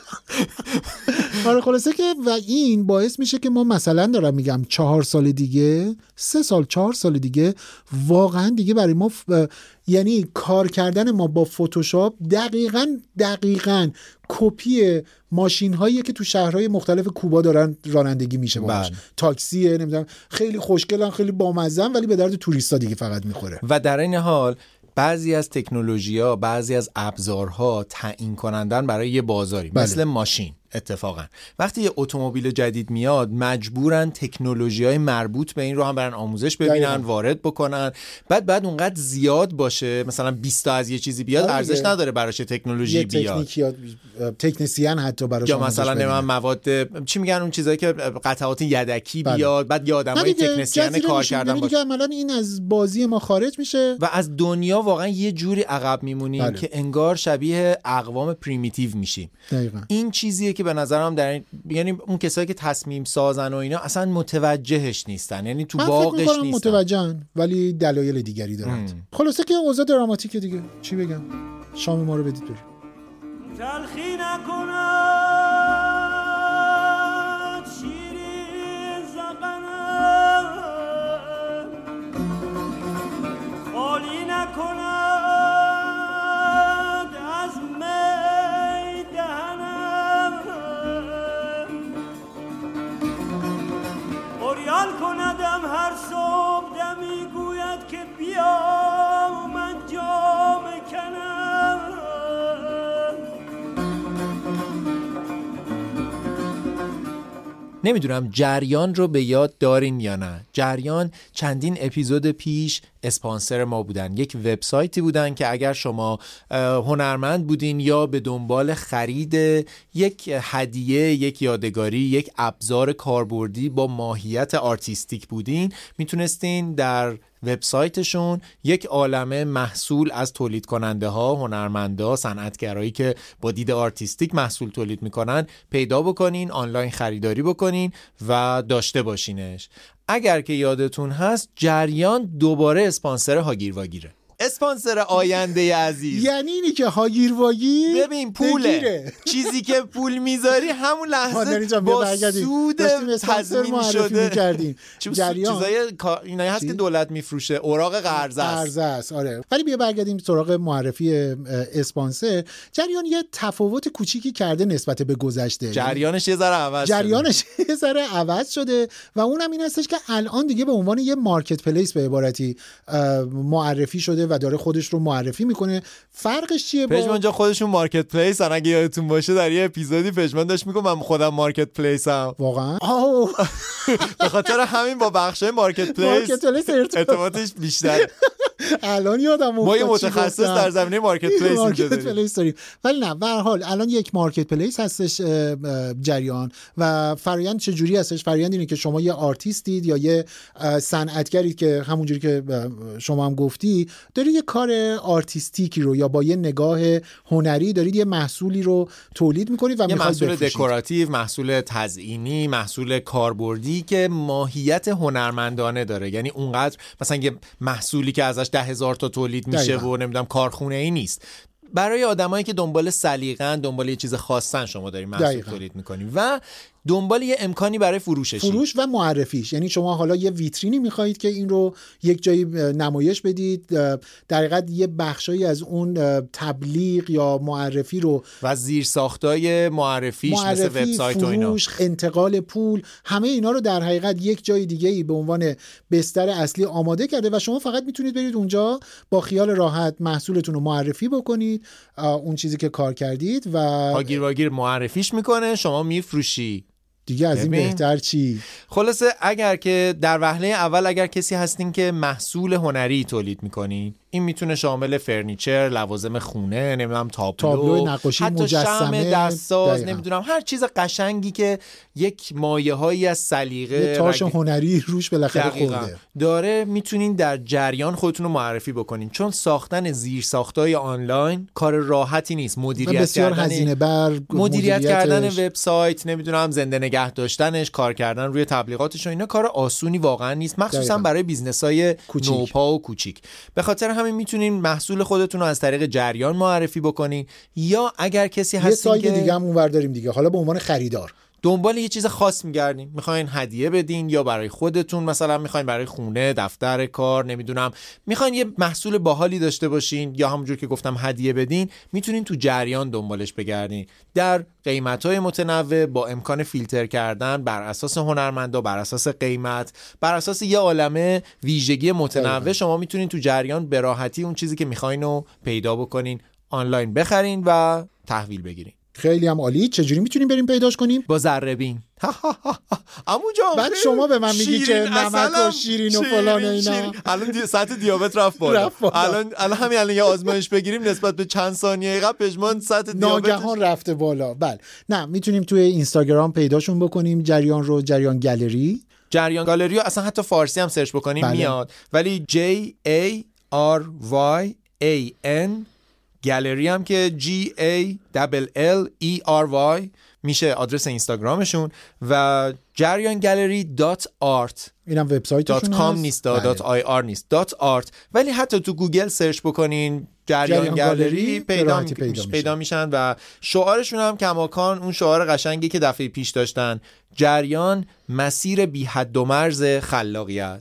آره خلاصه که و این باعث میشه که ما مثلا دارم میگم 4 سال دیگه، 3 سال 4 سال دیگه واقعا دیگه برای ما یعنی کار کردن ما با فتوشاپ دقیقاً کپی ماشین هایی که تو شهرهای مختلف کوبا دارن رانندگی میشه باش. تاکسیه، نمیدونم، خیلی خوشگلن، خیلی بامزه‌ن، ولی به درد توریستا دیگه فقط میخوره. و در این حال بعضی از تکنولوژی‌ها، بعضی از ابزارها تعیین کنندن برای یه بازاری. مثل ماشین. اتفاقا وقتی یه اتومبیل جدید میاد مجبورن تکنولوژی‌های مربوط به این رو هم برن آموزش ببینن، وارد بکنن. بعد اونقدر زیاد باشه، مثلا 20 تا از یه چیزی بیاد، ارزش نداره براش تکنولوژی بیاد. تکنسین حتی براش، یا مثلا مواد چی میگن اون چیزایی که قطعات یدکی بیاد، بعد یه آدمای تکنسین کار کردن باشه. عملاً این از بازی ما خارج میشه و از دنیا واقعا یه جوری عقب میمونیم که انگار شبیه اقوام پریمیتیو میشیم. این چیزیه که به نظرم در یعنی اون کسایی که تصمیم سازن و اینا اصلا متوجهش نیستن، یعنی تو باغش نیستن. متوجهن ولی دلایل دیگری دارن. خلاصه که اوضاع دراماتیکه دیگه، چی بگم. شام ما رو بدید بریم. تلخی نکنم شیرین زغنم، خالی نکنم از می دهنم، اوریان کندم هر صبح دمی گوید که بیا من جام کنم، نمیدونم جریان رو به یاد دارین یا نه. جریان چندین اپیزود پیش اسپانسر ما بودن. یک وبسایتی بودن که اگر شما هنرمند بودین یا به دنبال خرید یک هدیه، یک یادگاری، یک ابزار کاربردی با ماهیت آرتیستیک بودین، میتونستین در وبسایتشون یک عالمه محصول از تولید کننده ها، هنرمندا، صنعتگرایی که با دید آرتیستیک محصول تولید میکنن پیدا بکنین، آنلاین خریداری بکنین و داشته باشینش. اگر که یادتون هست جریان دوباره اسپانسر هاگیر واگیره، اسپانسر آینده عزیز. یعنی اینی که هاگیر واگیر ببین پوله، چیزی که پول میذاری همون لحظه با سود تضمین شده. چیزای اینایی هست که دولت میفروشه، اوراق قرضه است. آره، ولی بیا برگردیم سراغ معرفی اسپانسر. جریان یه تفاوت کوچیکی کرده نسبت به گذشته. جریانش یه ذره عوض شده و اونم این هستش که الان دیگه به عنوان یه مارکت پلیس به عبارتی معرفی شده و داره خودش رو معرفی میکنه. فرقش چیه؟ پژمان جا خودشون مارکت پلیس ان. اگه یادتون باشه در یه اپیزودی پژمان داشت میگم من خودم مارکت پلیسم. واقعا به خاطر همین با بخشای مارکت پلیس ارتباطش بیشتره. الان یادم ما یه متخصص در زمینه مارکت پلیس داریم. ولی نه، به هر حال الان یک مارکت پلیس هستش جریان. و فرآیند چجوری هستش؟ فرآیند اینه که شما یه آرتیستید یا یه صنعتگرید که همونجوری که شما هم گفتی دارید یه کار آرتیستیکی رو یا با یه نگاه هنری دارید یه محصولی رو تولید میکنید و میخواید محصول دکوراتیو، محصول تزئینی، محصول کاربردی که ماهیت هنرمندانه داره. یعنی اونقدر مثلا یه محصولی که ازش 10,000 تا تولید میشه و نمیدونم کارخونه ای نیست. برای آدمایی که دنبال سلیقه‌ن، دنبال یه چیز خاصن شما دارین محصول تولید میکنین و دنبال یه امکانی برای فروش و معرفیش. یعنی شما حالا یه ویترینی میخواهید که این رو یک جایی نمایش بدید، در حقیقت یه بخشایی از اون تبلیغ یا معرفی رو و زیر ساختای معرفیش مثل وبسایت و اینا، فروش، انتقال پول، همه اینا رو در حقیقت یک جای دیگه‌ای به عنوان بستر اصلی آماده کرده و شما فقط میتونید برید اونجا با خیال راحت محصولتون رو معرفی بکنید، اون چیزی که کار کردید و هاگیر واگیر معرفیش میکنه، شما میفروشی. دیگه از این بهتر چی؟ خلاصه اگر که در وهله اول اگر کسی هستین که محصول هنری تولید میکنین، این میتونه شامل فرنیچر، لوازم خونه، نمیدونم تابلو، نقاشی، حتی مجسمه، دستساز، نمیدونم هر چیز قشنگی که یک مایه‌هایی از سلیقه، تاش هنری روش بالاخره خورده داره، میتونین در جریان خودتون رو معرفی بکنین. چون ساختن زیرساختای آنلاین کار راحتی نیست. مدیریت کردن وبسایت، نمیدونم زنده نگه داشتنش، کار کردن روی تبلیغاتش و اینا کار آسونی واقعا نیست، مخصوصا برای بیزنس‌های نوپا و کوچیک. به خاطر همین میتونین محصول خودتون رو از طریق جریان معرفی بکنین، یا اگر کسی هستین که یه سایت دیگه هم اونور داریم دیگه، حالا به عنوان خریدار دنبال یه چیز خاص میگردین، میخواین هدیه بدین یا برای خودتون، مثلا میخواین برای خونه، دفتر کار، نمیدونم میخواین یه محصول باحالی داشته باشین یا همونجور که گفتم هدیه بدین، میتونین تو جریان دنبالش بگردین در قیمت‌های متنوع با امکان فیلتر کردن بر اساس هنرمندا، بر اساس قیمت، بر اساس یه عالمه ویژگی متنوع. شما میتونین تو جریان به راحتی اون چیزی که میخواین رو پیدا بکنین، آنلاین بخرین و تحویل بگیرین. خیلی هم عالی. چجوری میتونیم بریم پیداش کنیم؟ با ذره‌بین. عمو جان بعد شما به من میگی که نمک و شیرین و فلان اینا. الان سطح دیابت رفت بالا. الان همین الان یه آزمایش بگیریم نسبت به چند ثانیه قبل پژمان سطح دیابت ناگهان رفته بالا. بله نه، میتونیم توی اینستاگرام پیداشون بکنیم جریان رو، جریان گالری. جریان گالری اصلا حتی فارسی هم سرچ بکنیم میاد، ولی JARYAN گالری هم که GALLERY میشه آدرس اینستاگرامشون و jariangallery.art. اینم وبسایتشون .com نیست، .ir نیست، .art. ولی حتی تو گوگل سرچ بکنین جریان گالری پیدا میشن و شعارشون هم کماکان اون شعار قشنگی که دفعه پیش داشتن، جریان مسیر بی حد و مرز خلاقیت.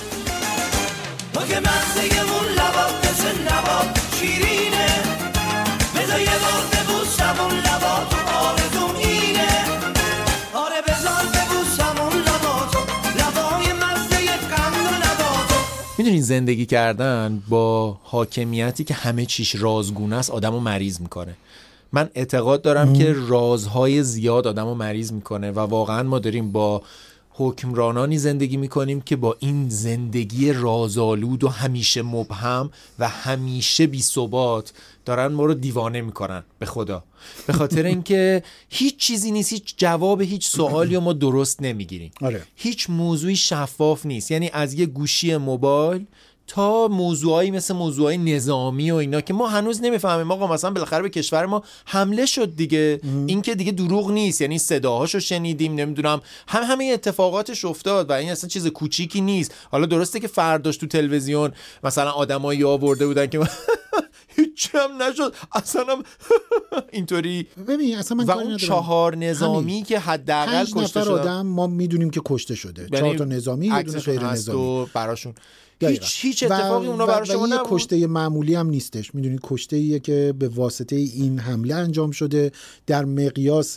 میدونین زندگی کردن با حاکمیتی که همه چیش رازگونه است آدمو مریض میکنه. من اعتقاد دارم که رازهای زیاد آدمو مریض میکنه و واقعا ما داریم با حکمرانانی زندگی میکنیم که با این زندگی رازآلود و همیشه مبهم و همیشه بی ثبات دارن ما رو دیوانه میکنن به خدا، به خاطر اینکه هیچ چیزی نیست، هیچ جواب هیچ سوالی رو ما درست نمیگیریم. هیچ موضوعی شفاف نیست، یعنی از یه گوشی موبایل تا موضوعایی مثل موضوعای نظامی و اینا که ما هنوز نمیفهمیم. آقا مثلا بالاخره به کشور ما حمله شد دیگه، این که دیگه دروغ نیست، یعنی صداهاشو شنیدیم، نمیدونم همه اتفاقاتش افتاد و این اصلا چیز کوچیکی نیست. حالا درسته که فرداش تو تلویزیون مثلا آدمایی آورده بودن که هیچ هم نشد اصلا هم اینطوری. ببین اصلا من و اون 4 نظامی که حداقل کشته شدن، آدم ما میدونیم که کشته شده، 4 تا نظامی، یه دونه غیر نظامی براشون هیچ اتفاقی اونا برای شما نبود. کشته معمولی هم نیستش، میدونی کشته ایه که به واسطه این حمله انجام شده در مقیاس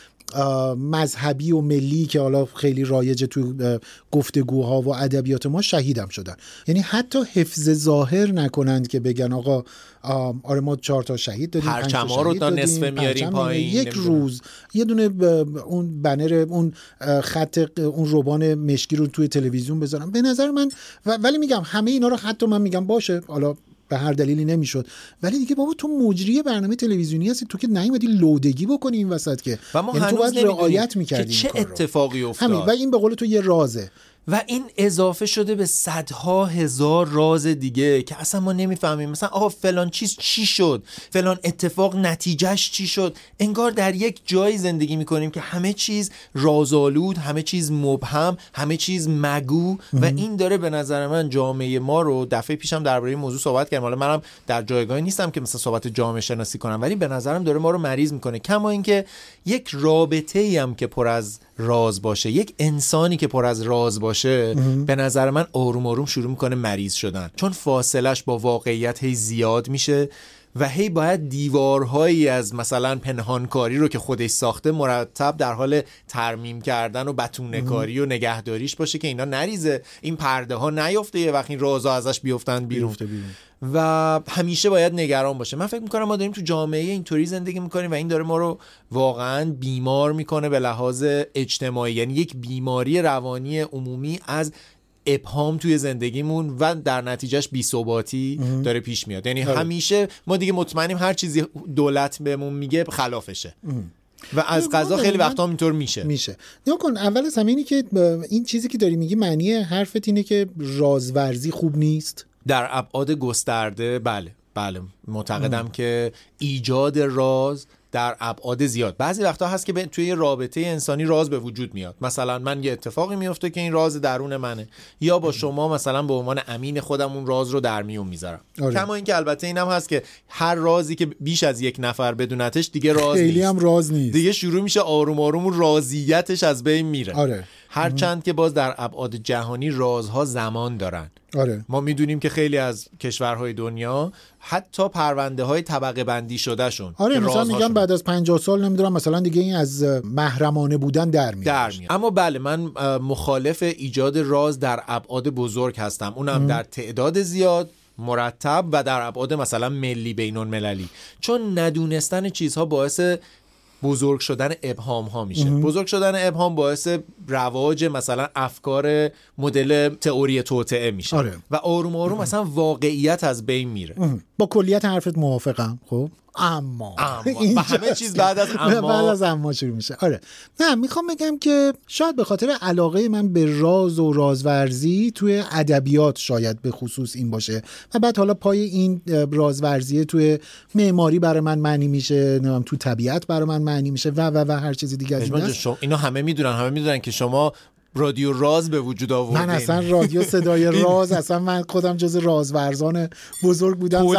مذهبی و ملی که حالا خیلی رایجه تو گفتگوها و ادبیات ما، شهیدم شدن. یعنی حتی حفظ ظاهر نکنند که بگن آقا آره ما 4 تا شهید دادیم، پرچما رو تا نصف میاریم پایین، یک روز یه دونه اون بنر اون خط اون ربان مشکی رو توی تلویزیون بذارم. به نظر من ولی میگم همه اینا رو حتی من میگم باشه، حالا به هر دلیلی نمیشد، ولی دیگه بابا تو مجری برنامه تلویزیونی هستی، تو که نیومدی لودگی بکنی این وسط که، و ما یعنی تو باید رعایت میکردی چه اتفاقی افتاد. همین، و این به قول تو یه رازه و این اضافه شده به صدها هزار راز دیگه که اصلا ما نمیفهمیم. مثلا آقا فلان چیز چی شد، فلان اتفاق نتیجهش چی شد. انگار در یک جایی زندگی میکنیم که همه چیز رازآلود، همه چیز مبهم، همه چیز مگو و این داره به نظر من جامعه ما رو، دفعه پیشم درباره این موضوع صحبت کردم، حالا منم در جایگاهی نیستم که مثلا صحبت جامعه شناسی کنم، ولی به نظرم داره ما رو مریض میکنه. کما اینکه یک رابطه‌ای هم که پر از راز باشه، یک انسانی که پر از راز باشه، به نظر من آروم آروم شروع میکنه مریض شدن، چون فاصلش با واقعیت هی زیاد میشه و هی باید دیوارهایی از مثلا پنهانکاری رو که خودش ساخته مرتب در حال ترمیم کردن و بتونه‌کاری و نگهداریش باشه که اینا نریزه، این پرده ها نیفته، یه وقت این رازا ازش بیفتن بیرون و همیشه باید نگران باشه. من فکر میکنم ما داریم تو جامعه اینطوری زندگی میکنیم و این داره ما رو واقعا بیمار میکنه به لحاظ اجتماعی، یعنی یک بیماری روانی عمومی از ابهام توی زندگیمون و در نتیجهش بی‌ثباتی داره پیش میاد. یعنی همیشه ما دیگه مطمئنیم هر چیزی دولت بهمون میگه خلافشه و از قضا خیلی وقتا اینطور میشه. نگاه کن، اول از همه اینی که این چیزی که داری میگی، معنی حرفت اینه که رازورزی خوب نیست در ابعاد گسترده. بله معتقدم که ایجاد راز در ابعاد زیاد، بعضی وقتا هست که توی یه رابطه انسانی راز به وجود میاد. مثلا من یه اتفاقی میفته که این راز درون منه، یا با شما مثلا به عنوان امین خودم اون راز رو در میون میذارم. کما اینکه البته اینم هست که هر رازی که بیش از یک نفر بدونتش دیگه راز خیلی نیست، هم راز نیست، دیگه شروع میشه آروم آروم اون رازیتش از بین میره. هرچند که باز در ابعاد جهانی رازها زمان دارن. ما میدونیم که خیلی از کشورهای دنیا حتی پرونده های طبقه بندی شده شون، مثلا میگن بعد از 50 سال نمیدونم مثلا دیگه این از محرمانه بودن در میاد. اما بله، من مخالف ایجاد راز در ابعاد بزرگ هستم، اونم در تعداد زیاد، مرتب و در ابعاد مثلا ملی بین المللی، چون ندونستن چیزها باعث بزرگ شدن ابهام ها میشه. بزرگ شدن ابهام باعث رواج مثلا افکار مدل تئوری توطئه میشه و آروم آروم مثلا واقعیت از بین میره. با کلیت حرفت موافقم. خب اما و همه چیز بعد از اما شروع میشه. نه، میخوام بگم که شاید به خاطر علاقه من به راز و رازورزی توی ادبیات شاید به خصوص این باشه و بعد حالا پای این رازورزی توی معماری برای من معنی میشه، نمیدونم تو طبیعت برای من معنی میشه و هر چیز دیگه از این است. اینا همه میدونن که شما رادیو راز به وجود آوردین. من اصلا رادیو صدای راز، اصلا من خودم جز رازورزان بزرگ بودم.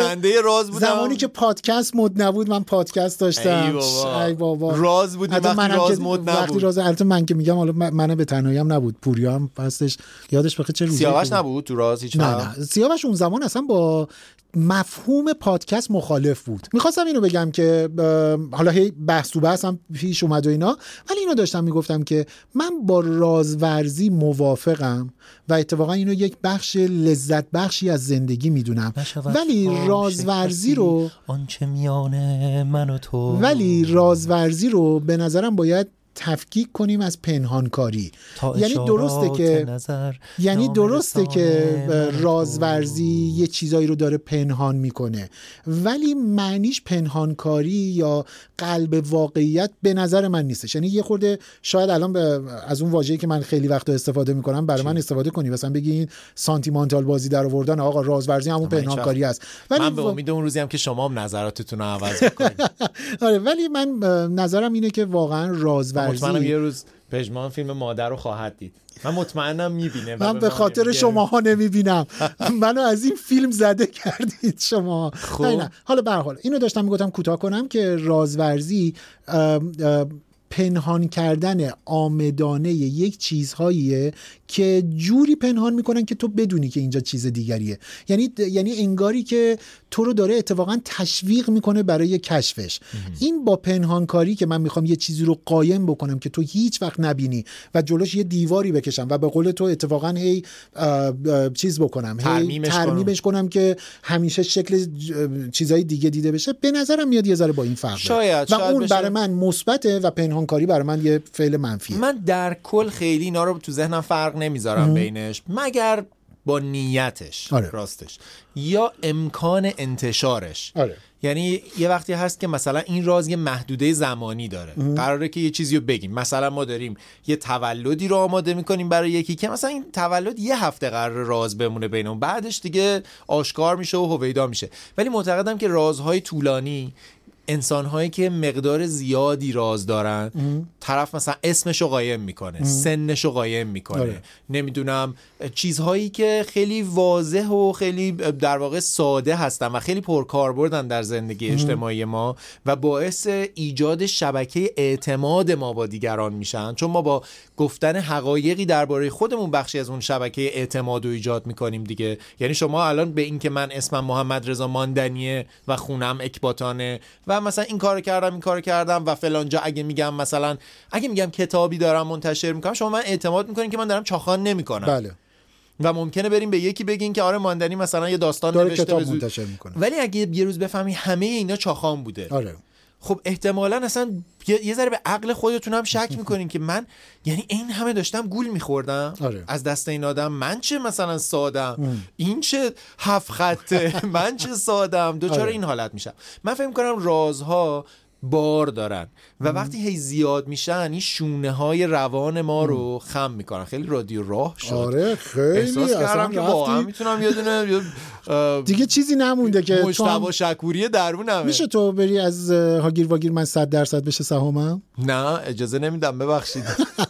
زمانی که پادکست مد نبود من پادکست داشتم. ای بابا راز بودیم وقتی راز مد نبود. البته من که میگم حالا من به تنهایی هم نبود، پوریا هم هستش، یادش بخیر چه روزی. سیاوش نبود تو راز هیچ وقت. نه سیاوش اون زمان اصلا با مفهوم پادکست مخالف بود. میخواستم اینو بگم که حالا هی بحث هم پیش اومد و اینا، ولی اینو داشتم میگفتم که من با رازورزی موافقم و اتفاقا اینو یک بخش لذت بخشی از زندگی میدونم، ولی رازورزی رو آنچه میانه من و تو، ولی رازورزی رو به نظرم باید تفکیک کنیم از پنهانکاری. یعنی درسته که رازورزی یه چیزایی رو داره پنهان میکنه، ولی معنیش پنهانکاری یا قلب واقعیت به نظر من نیستش. یعنی یه خورده شاید الان از اون واژه‌ای که من خیلی وقتا استفاده میکنم برای من استفاده کنی، مثلا بگین سانتیمانتال بازی در آوردن، آقا رازورزی همون پنهانکاری است. ولی من به امید اون روزی هم که شما هم نظراتتون رو عوض کنید. آره، ولی من نظرم اینه که واقعا رازورزی، مطمئنم یه روز پژمان فیلم مادر رو خواهد دید. من مطمئنم میبینه. من به خاطر شماها نمیبینم. منو از این فیلم زده کردید شما. نه حالا به هر حال اینو داشتم میگفتم کوتاه کنم که رازورزی پنهان کردن عامدانه یک چیزهاییه که جوری پنهان میکنن که تو بدونی که اینجا چیز دیگریه. یعنی انگاری که تو رو داره اتفاقا تشویق میکنه برای کشفش. این با پنهانکاری که من میخوام یه چیزی رو قایم بکنم که تو هیچ وقت نبینی و جلوش یه دیواری بکشم و به قول تو اتفاقا هی چیز بکنم، ترمیمش کنم که همیشه شکل چیزای دیگه دیده بشه، به نظرم میاد یه ذره با این فرق شاید اون برای من مثبته و پنهانکاری برای من یه فعل منفیه. من در کل خیلی اینا رو تو ذهنم فرق نمیذارم بینش، مگر با نیتش. راستش یا امکان انتشارش. یعنی یه وقتی هست که مثلا این راز یه محدوده زمانی داره، قراره که یه چیزی رو بگیم. مثلا ما داریم یه تولدی رو آماده میکنیم برای یکی که مثلا این تولد یه هفته قراره راز بمونه بینمون، بعدش دیگه آشکار میشه و هویدا میشه. ولی معتقدم که رازهای طولانی، انسان‌هایی که مقدار زیادی راز دارن، طرف مثلا اسمشو قایم میکنه، سنشو قایم میکنه، نمیدونم چیزهایی که خیلی واضح و خیلی در واقع ساده هستن و خیلی پرکاربردن در زندگی اجتماعی ما و باعث ایجاد شبکه اعتماد ما با دیگران میشن، چون ما با گفتن حقایقی درباره خودمون بخشی از اون شبکه اعتماد رو ایجاد میکنیم دیگه. یعنی شما الان به این که من اسمم محمد رضا ماندنیه و خونم اکباتانه و مثلا این کارو کردم و فلان جا اگه میگم کتابی دارم منتشر میکنم، شما من اعتماد میکنین که من دارم چاخان نمیکنم. بله. و ممکنه بریم به یکی بگین که آره ماندنی مثلا یه داستان نوشته کتاب منتشر میکنه، ولی اگه یه روز بفهمی همه اینا چاخان بوده، خب احتمالاً اصلا یه ذره به عقل خودتون هم شک میکنین که من یعنی این همه داشتم گول میخوردم از دست این آدم، من چه مثلا سادم، این چه 7 خطه، من چه سادم، دوچار این حالت میشم. من فکر میکنم رازها بار دارن و وقتی هی زیاد میشن این شونه های روان ما رو خم میکنن. خیلی رادیو راه شد. آره خیلی احساس کردم که واقعا میتونم یه دونه دیگه چیزی نمونده که مجتبی شکوری درونمه. میشه تو بری از هاگیر واگیر من 100% بشه سهامم؟ نه اجازه نمیدم، ببخشید.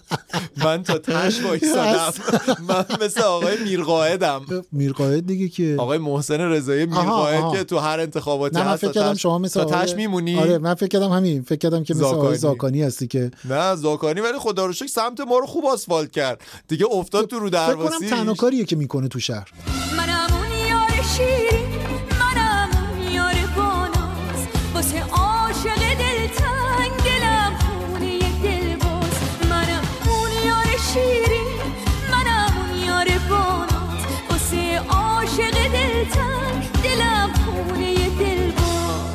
من تا تاش وایسادم. من مثل آقای میرقائدم. میرقائد دیگه که آقای محسن رضایی میرقائد که تو هر انتخاباتی هست. من فکر کردم شما مثل تا تاش میمونی. آره من فکر کردم که مثل آقای زاکانی هستی که نه زاکانی، ولی خدا رو شکر سمت ما رو خوب آسفالت کرد دیگه، افتاد تو رو درواسی. فکر کنم تنها کاریه که میکنه تو شهر. منم اون یار شیرین، منم اون یار باناز، واسه عاشق دلتنگ دلم خونه دلباز. منم اون یار شیرین، منم اون یار باناز، واسه عاشق دلتنگ دلم خونه دلباز.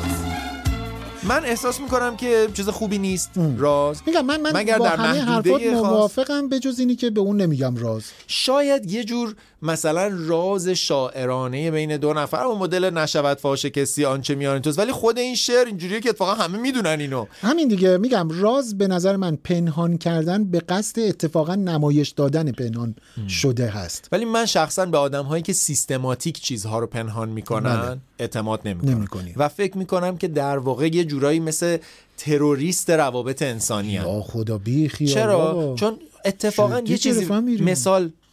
من احساس میکنم که چیز خوبی نیست راز. میگم من مگر با در همه حرفات موافقم، به جز اینی که به اون نمیگم راز. شاید یه جور مثلا راز شاعرانه بین دو نفر و مدل نشود فاش کسی آنچه میان توست، ولی خود این شعر اینجوریه که اتفاقا همه میدونن اینو. همین دیگه میگم راز به نظر من پنهان کردن به قصد اتفاقا نمایش دادن پنهان شده هست. ولی من شخصا به آدم‌هایی که سیستماتیک چیزها رو پنهان میکنن اعتماد نمیکنم و فکر میکنم که در واقع یه جورایی مثل تروریست روابط انسانی هستن. یا خدا بیخیال. چرا؟ چون اتفاقا یه چیزی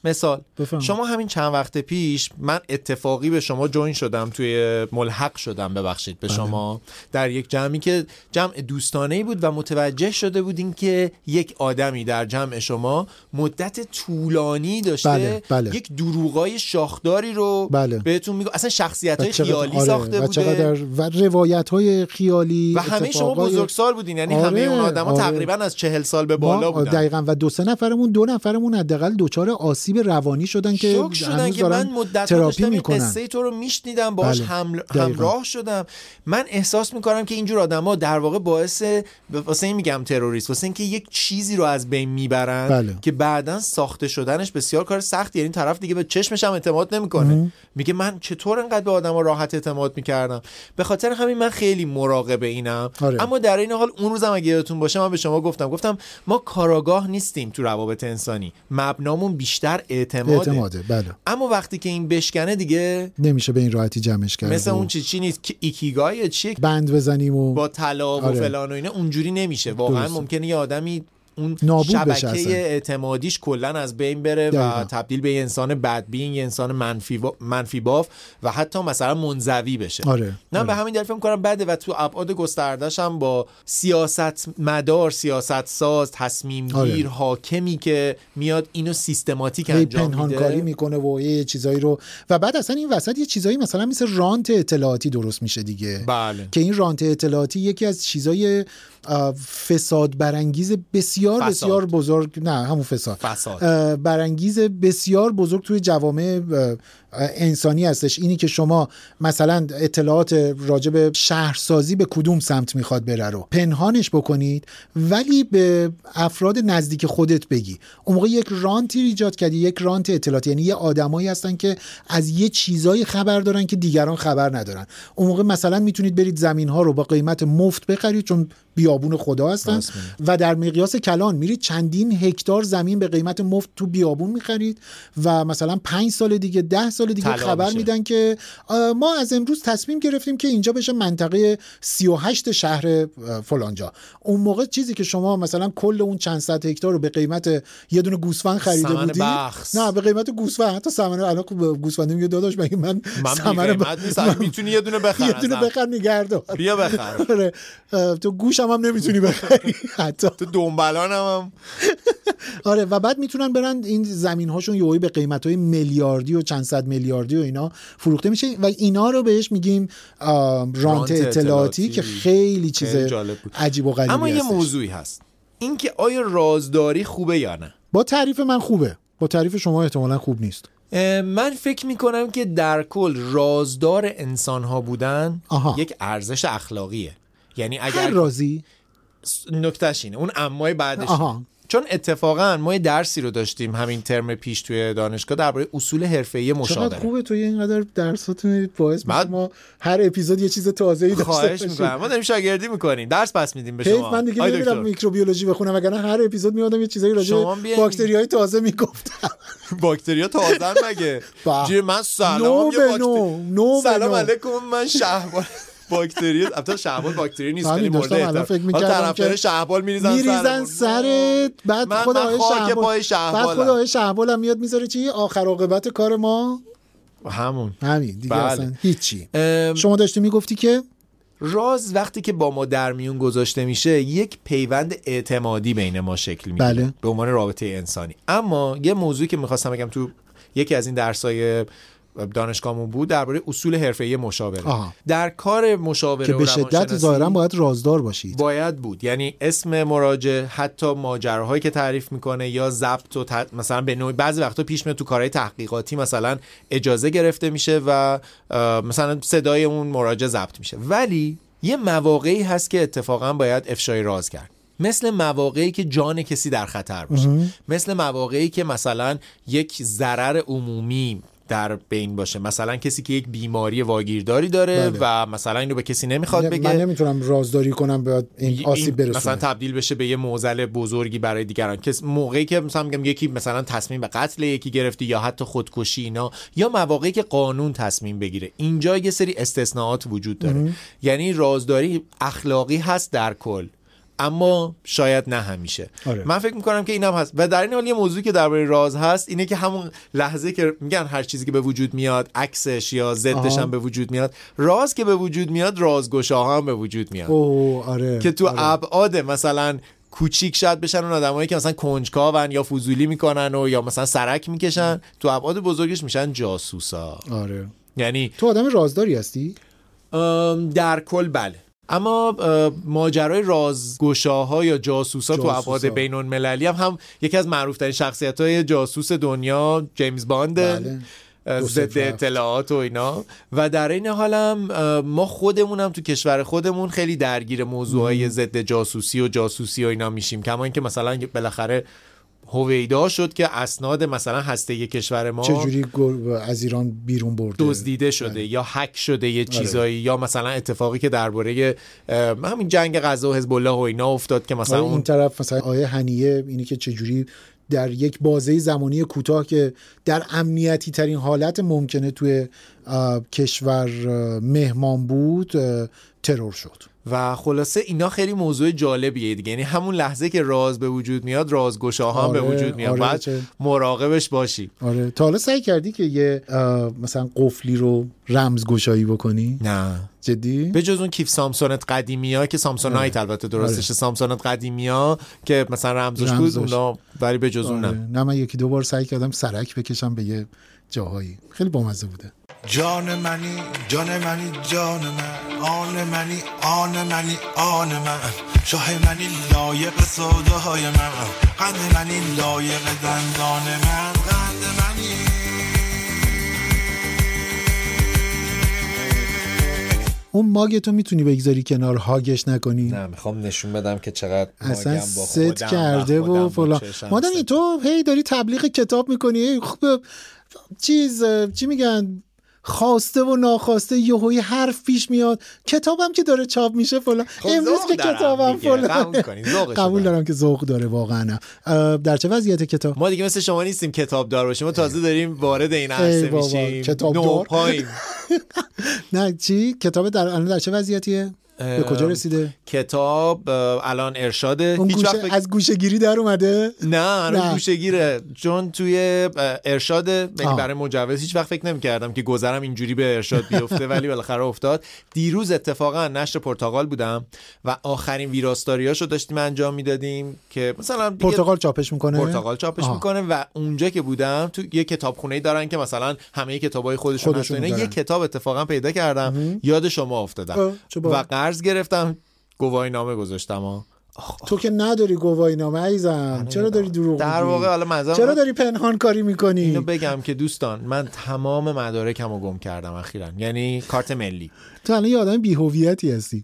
مثال بفهم. شما همین چند وقت پیش من اتفاقی به شما جوین شدم، توی ملحق شدم ببخشید به شما در یک جمعی که جمع دوستانه‌ای بود و متوجه شده بودین که یک آدمی در جمع شما مدت طولانی داشته یک دروغای شاخداری رو بهتون میگه، اصلا شخصیت‌های خیالی ساخته بوده و روایت‌های خیالی و همه شما بزرگسال بودین، یعنی همه اون آدما تقریبا از 40 سال به بالا بودن دقیقاً و دو نفرمون حداقل دچار آسیب روانی شدن که هنوز من مدت تراپی میکنن. قصه تو رو میشنیدم باهاش همراه شدم. من احساس میکنم که اینجور آدما در واقع باعث واسه این میگم تروریست، واسه اینکه یک چیزی رو از بین میبرن که بعداً ساخته شدنش بسیار کار سختیه. یعنی طرف دیگه به چشمش هم اعتماد نمیکنه، میگه من چطور انقدر به آدما راحت اعتماد میکردم. به خاطر همین من خیلی مراقب اینم. اما در این حال اون روزم اگه یادتون باشه من به شما گفتم ما کاراگاه نیستیم تو روابط انسانی، مبنامون بیشتر اعتماده. اما وقتی که این بشکنه دیگه نمیشه به این راحتی جمعش کرد. مثل اون چی نیست که ایکیگای چی بند بزنیم و با طلا و فلان و اینا، اونجوری نمیشه. واقعا ممکنه یه آدمی اون شبکه اعتمادیش کلا از بین بره و تبدیل به یه انسان بدبین، یه انسان منفی باف و حتی مثلا منزوی بشه. نه به همین دلیل فکر می‌کنم بده و تو ابعاد گسترده‌اش هم با سیاستمدار، سیاستساز، تصمیم گیر، حاکمی که میاد اینو سیستماتیک انجام میده، پنهانکاری میکنه و یه چیزایی رو و بعد اصلا این وسط یه چیزایی مثلا مثل رانت اطلاعاتی درست میشه دیگه. که این رانت اطلاعاتی یکی از چیزای فساد برانگیز بسیار بزرگ، نه همون فساد برانگیز بسیار بزرگ توی جوامع انسانی هستش. اینی که شما مثلا اطلاعات راجع به شهرسازی به کدوم سمت میخواد بره رو پنهانش بکنید ولی به افراد نزدیک خودت بگی. اون موقع یک رانتی ایجاد کردی، یک رانت اطلاعاتی، یعنی یه آدمایی هستن که از یه چیزایی خبر دارن که دیگران خبر ندارن. اون موقع مثلا میتونید برید زمین‌ها رو با قیمت مفت بخرید چون بیابون خدا هستن و در مقیاس کلان میرید چندین هکتار زمین به قیمت مفت تو بیابون میخرید و مثلا 5 سال دیگه 10 سال دیگه خبر میدن که ما از امروز تصمیم گرفتیم که اینجا بشه منطقه 38 شهر فلانجا. اون موقع چیزی که شما مثلا کل اون چند صد هکتار رو به قیمت یه دونه گوسفند خریده بودی، نه به قیمت گوسفند، حتی ثمن الان گوسفند میگه داداش مگه من ثمن میتونی یه دونه بخر، یه دونه بخر نگهدار، بیا بخر. تو گوشم هم نمیتونی بخری، حتی تو دنبالانم آره. و بعد میتونن برن این زمین هاشون یهویی به قیمت‌های میلیاردی و چند صد میلیاردی و اینا فروخته میشه و اینا رو بهش میگیم رانت اطلاعاتی که خیلی چیز عجیب و غریبی. اما یه موضوعی هست، این که آیا رازداری خوبه یا نه. با تعریف من خوبه، با تعریف شما احتمالاً خوب نیست. من فکر میکنم که در کل رازدار انسان‌ها بودن یک ارزش اخلاقیه. یعنی اگر رازی نکتهش اینه، اون امای بعدش چون اتفاقا ما یه درسی رو داشتیم همین ترم پیش توی دانشگاه درباره اصول حرفه‌ای مشاوره. چقدر خوبه توی اینقدر درساتون باعث ما هر اپیزود یه چیز تازه‌ای داشته باشیم. خواهش می‌کنم. ما داریم شاگردی می‌کنیم، درس پس میدیم به شما. من دیگه نمیرم میکروبیولوژی بخونم، وگرنه هر اپیزود میادم یه چیزایی راجع به باکتریای تازه میگفتم. باکتریا تازه مگه؟ جی من سلام علیکم، من شهبال باکتری، البته شهبال باکتری نیست خیلی مورد احترام. طرفدار شهبال میریزن سرت، بعد خدای شهبال هم میاد میذاره چی آخر عاقبت کار ما همین دیگه. اصلا هیچی. شما داشتی میگفتی که راز وقتی که با ما در میون گذاشته میشه یک پیوند اعتمادی بین ما شکل میگیره به عنوان رابطه انسانی. اما یه موضوعی که میخواستم بگم تو یکی از این درسای دانشگاهمون بود درباره اصول حرفه‌ای مشاوره. در کار مشاوره که به شدت ظاهرا باید رازدار باشید. باید بود، یعنی اسم مراجع، حتی ماجراهایی که تعریف میکنه یا ضبط و مثلا به نوعی بعضی وقتا پیش میاد تو کارهای تحقیقاتی مثلا اجازه گرفته میشه و مثلا صدای اون مراجع ضبط میشه. ولی یه مواقعی هست که اتفاقا باید افشای راز کرد، مثل مواقعی که جان کسی در خطر باشه، مثل مواقعی که مثلا یک ضرر عمومی در بین باشه، مثلا کسی که یک بیماری واگیرداری داره و مثلا اینو به کسی نمیخواد بگه، من نمیتونم رازداری کنم به این آسیب برسونه، مثلا تبدیل بشه به یه معضل بزرگی برای دیگران. موقعی که مثلا میگم یکی مثلا تصمیم به قتل یکی گرفته یا حتی خودکشی اینا، یا مواقعی که قانون تصمیم بگیره، اینجا یه سری استثناءات وجود داره. یعنی رازداری اخلاقی هست در کل، اما شاید نه همیشه. من فکر میکنم که اینم هست. و در این حال یه موضوعی که درباره راز هست اینه که همون لحظه که میگن هر چیزی که به وجود میاد عکسش یا ضدش هم به وجود میاد، راز که به وجود میاد رازگشاها هم به وجود میاد. آره. که تو ابعاد مثلا کوچیک شاید بشن اون آدمایی که مثلا کنجکاون یا فضولی میکنن و یا مثلا سرک میکشن، تو ابعاد بزرگش میشن جاسوسا. آره. یعنی تو آدم رازداری هستی؟ در کل بله. اما ماجرای رازگشاها یا جاسوسا تو ابعاد بین‌المللی هم یکی از معروف‌ترین شخصیت‌های جاسوس دنیا جیمز بانده. ضد اطلاعات و اینا. و در این حال هم ما خودمونم تو کشور خودمون خیلی درگیر موضوعهای ضد جاسوسی و جاسوسی و اینا میشیم، کما اینکه مثلا بالاخره هویدا شد که اسناد مثلا هسته‌ای کشور ما چجوری از ایران بیرون برده، دزدیده شده یا هک شده یه چیزایی، یا مثلا اتفاقی که درباره همین جنگ غزه و حزب الله و اینا افتاد که مثلا این طرف مثلا آیه هنیه اینی که چجوری در یک بازه زمانی کوتاه که در امنیتی ترین حالت ممکنه توی کشور مهمان بود ترور شد. و خلاصه اینا خیلی موضوع جالبیه دیگه، یعنی همون لحظه که راز به وجود میاد رازگشاها هم به وجود میاد. بعد مراقبش باشی. آره. تا حالا سعی کردی که یه مثلا قفلی رو رمزگشایی بکنی؟ نه. جدی؟ به جز اون کیف سامسونت قدیمیا که سامسونایت البته درستش سامسونت قدیمیا که مثلا رمزش بود اونا، ولی به جز اون نه. من یکی دو بار سعی کردم سرک بکشم به یه جاهایی، خیلی بامزه بوده. جان منی جان منی جان من، آن منی آن منی آن من، شاه منی لایق سودای من، قند منی لایق دندان من، قند منی. اون ماگ تو میتونی بگذاری کنار، هاگش نکنی؟ نه میخوام نشون بدم که چقدر اصلا ماگم با خودم ست کرده و فلان. مادامی تو هی داری تبلیغ کتاب میکنی، چی میگن، خواسته و ناخواسته یهویی حرف پیش میاد، کتابم که داره چاپ میشه فلان، امروز که کتابم فلان. قبول دارم که ذوق داره واقعا. در چه وضعیت کتاب؟ ما دیگه مثل شما نیستیم کتاب دار باشیم، ما تازه داریم وارد این عرصه میشیم. کتاب دار نه چی؟ کتاب در چه وضعیتیه؟ به کجا رسیده؟ کتاب الان ارشاده. هیچ وقت از گوشه‌گیری در اومده؟ نه گوشه‌گیره، چون توی ارشاده برای مجوز هیچ وقت فکر نمی‌کردم که گذرم اینجوری به ارشاد بیفته ولی بالاخره افتاد. دیروز اتفاقا نشر پرتغال بودم و آخرین ویراستاریاشو داشتیم انجام میدادیم که مثلا پرتغال چاپش میکنه و اونجا که بودم تو یه کتابخونه‌ای دارن که مثلا همه کتابای خودشون هستن. یه کتاب اتفاقا پیدا کردم یاد شما افتادم و قرض گرفتم، گواهینامه گذاشتم. تو که نداری گواهینامه عزیزم، چرا داری دروغ میگی؟ در واقع حالا چرا داری پنهان کاری میکنی؟ اینو بگم که دوستان من تمام مدارکمو گم کردم اخیراً، یعنی کارت ملی. تو الان یه آدم بی‌هویتی هستی.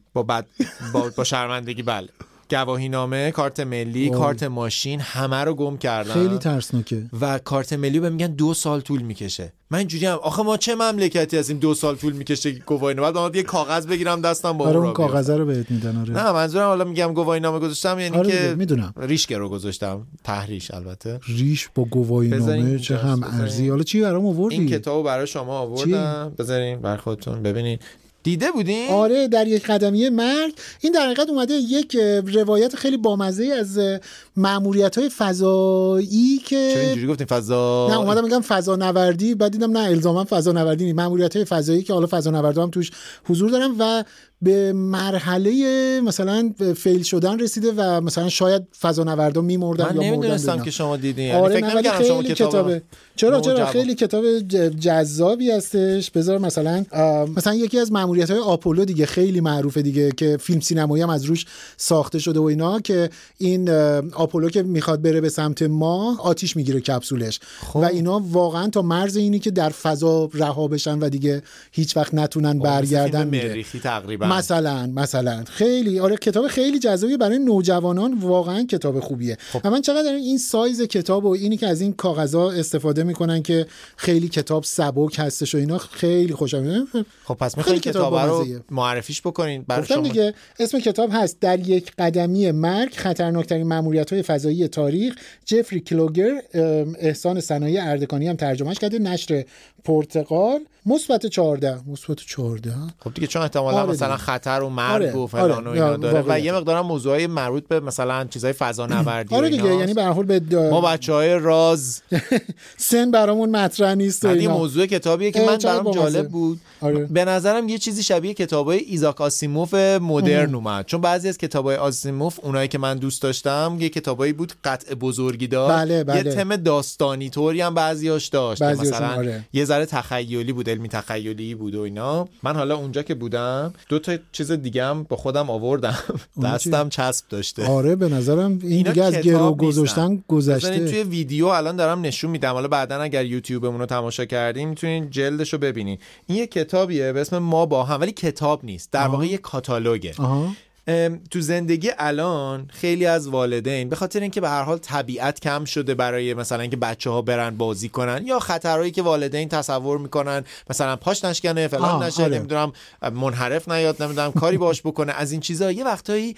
با شرمندگی بله. گواهینامه، کارت ملی، کارت ماشین، همه رو گم کردم. خیلی ترسناکه. و کارت ملی بهم میگن 2 سال طول میکشه. من اینجوری هم آخه ما چه مملکتی هستیم 2 سال طول میکشه گواهینامه؟ بعد یه کاغذ بگیرم دستم با اون کاغذه رو بهت میدن. آره. نه منظورم حالا میگم گواهینامه گذاشتم یعنی که میدونم ریشک رو گذاشتم، تحریش البته. ریش با گواهینامه چه هم ارزی. حالا چی برام آوردی؟ این کتابو برای شما آوردم، بذارین بر خودتون ببینین. دیده بودین؟ آره، در یک قدمیه مرگ. این در حقیقت اومده یک روایت خیلی بامزه از مأموریت‌های فضایی که چرا اینجوری گفتین فضا؟ نه اومدم میگم فضانوردی، بعد دیدم نه الزاما فضانوردی نیست، مأموریت‌های فضایی که حالا فضانوردا هم توش حضور دارن و به مرحله مثلا فیل شدن رسیده و مثلا شاید فضانوردا میمردن یا مردن. من نمیدونستم که شما دیدین. آره فکر نمی‌کردم شما کتابه. چرا خیلی کتاب جذابی هستش. بذار مثلا یکی از مأموریت‌های آپولو دیگه خیلی معروفه دیگه که فیلم سینمایی هم از روش ساخته شده و اینا، که این آپولو که میخواد بره به سمت ماه آتیش میگیره کپسولش و اینا واقعا تا مرز اینی که در فضا رها بشن و دیگه هیچ وقت نتونن برگردن. مریخی تقریبا مثلا خیلی کتاب خیلی جذابیه برای نوجوانان، واقعا کتاب خوبیه. و من چقدر این سایز کتاب و اینی که از این کاغذها استفاده میکنن که خیلی کتاب سبک هستش و اینا خیلی خوشم میاد. خب پس میخواین کتاب رو معرفیش بکنین برای شما دیگه. اسم کتاب هست در یک قدمی مرگ، خطرناکترین مأموریت‌های فضایی تاریخ. جفری کلوگر، احسان صنایع اردکانی هم ترجمهش کرده، نشر پرتغال. مثبت 14. خب دیگه چون احتمالاً مثلا خطر و مرگ و فلان و اینا داره و یه مقدارم موضوعای مربوط به مثلا چیزای فضانوردی آره دیگه، یعنی به هر حال ما بچهای راز سن برامون مطرح نیست. این موضوع کتابیه که من برام جالب بود. به نظرم یه چیزی شبیه کتابای ایزاک آسیموف مدرن اومد، چون بعضی از کتابای آسیموف اونایی که من دوست داشتم یه کتابایی بود قطع بزرگی داشت. یه تم داستانی طوری هم بعضیاش داشت که مثلا یه ذره تخیلی بود، علمی تخیلی بود و اینا. من حالا اونجا که بودم 2 تا چیز دیگه هم با خودم آوردم دستم چسب داشته. آره به نظرم این دیگه از گرو گذاشتن گذشته. توی ویدیو الان دارم نشون میدم، حالا بعدن اگر یوتیوبمون رو تماشا کردین میتونین جلدشو ببینین. این یه کتابیه به اسم ما با هم، ولی کتاب نیست، در واقع یه کاتالوگه. تو زندگی الان خیلی از والدین به خاطر اینکه به هر حال طبیعت کم شده برای مثلا اینکه بچه‌ها برن بازی کنن، یا خطرهایی که والدین تصور میکنن مثلا پاش نشکنه فلان نشه، نمیدونم منحرف نیاد، نمیدونم کاری باش بکنه، از این چیزا یه وقتایی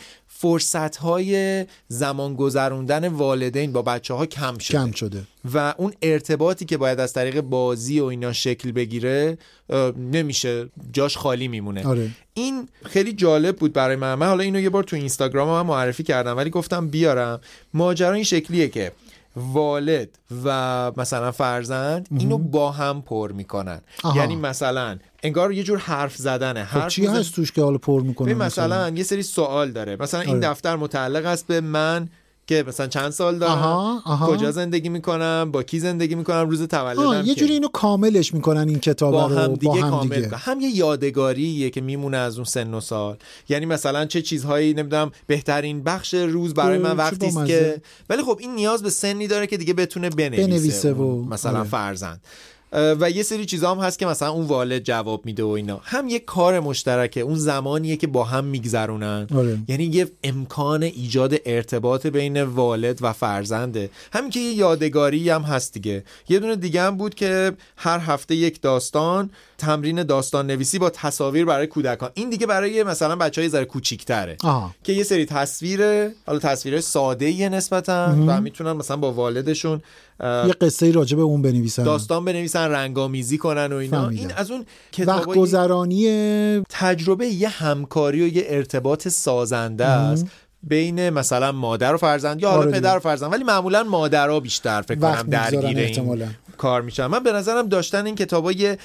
فرصت‌های زمان گذروندن والدین با بچه‌ها کم شده و اون ارتباطی که باید از طریق بازی و اینا شکل بگیره نمیشه، جاش خالی میمونه. این خیلی جالب بود برای من حالا اینو یه بار تو اینستاگرام هم معرفی کردم، ولی گفتم بیارم. ماجرا این شکلیه که والد و مثلا فرزند اینو با هم پر میکنن. یعنی مثلا انگار یه جور حرف زدنه. خب چی هست توش که حالا پر میکنن؟ مثلا یه سری سوال داره، مثلا این دفتر متعلق است به من که مثلا چند سال دارم، کجا زندگی میکنم، با کی زندگی میکنم، روز تولدم، یه جوری اینو کاملش میکنن این کتاب رو با هم دیگه. هم یه یادگاریه که میمونه از اون سن و سال. یعنی مثلا چه چیزهایی نمیدونم بهترین بخش روز برای من وقتی است که، ولی خب این نیاز به سنی داره که دیگه بتونه بنویسه و مثلا فرزند. و یه سری چیزا هم هست که مثلا اون والد جواب میده و اینا. هم یه کار مشترکه، اون زمانیه که با هم میگذرونن. یعنی یه امکان ایجاد ارتباط بین والد و فرزنده. همین که یه یادگاری هم هست دیگه. یه دونه دیگه هم بود که هر هفته یک داستان، تمرین داستان نویسی با تصاویر برای کودکان. این دیگه برای مثلا بچهای ذره کوچیک‌تره که یه سری تصویره، حالا تصویرهای ساده‌ای نسبتاً و میتونن مثلا با والدشون یه قصه‌ای راجع به اون بنویسن، داستان بنویسن، رنگامیزی کنن و اینا. این از اون وقت گذرانی تجربه یه همکاری و یه ارتباط سازنده است بین مثلا مادر و فرزند یا حالا پدر و فرزند، ولی معمولا مادرها بیشتر فکر کنم درگیر این کار میشن. من به نظرم داشتن این کتابا یه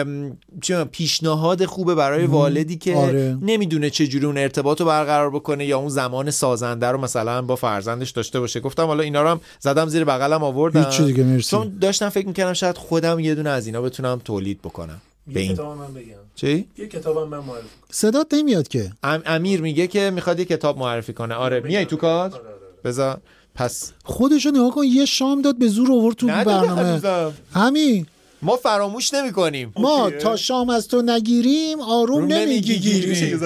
پیشنهاد خوبه برای والدی که نمیدونه چجوری اون ارتباط رو برقرار بکنه یا اون زمان سازنده رو مثلا با فرزندش داشته باشه. گفتم حالا اینا رو هم زدم زیر بغلم آوردم، چون داشتم فکر میکردم شاید خودم یه دونه از اینا بتونم تولید بکنم. یه کتاب من بگم. چی؟ یه کتابم من معرفی کنم. صدات نمیاد که. امیر میگه که میخواد یه کتاب معرفی کنه. آره میای تو کار؟ بذار پس خودشو نگاه کن، یه شام داد به زور آورد تو برنامه. همین ما فراموش نمی کنیم. ما تا شام از تو نگیریم آروم نمیگیریم.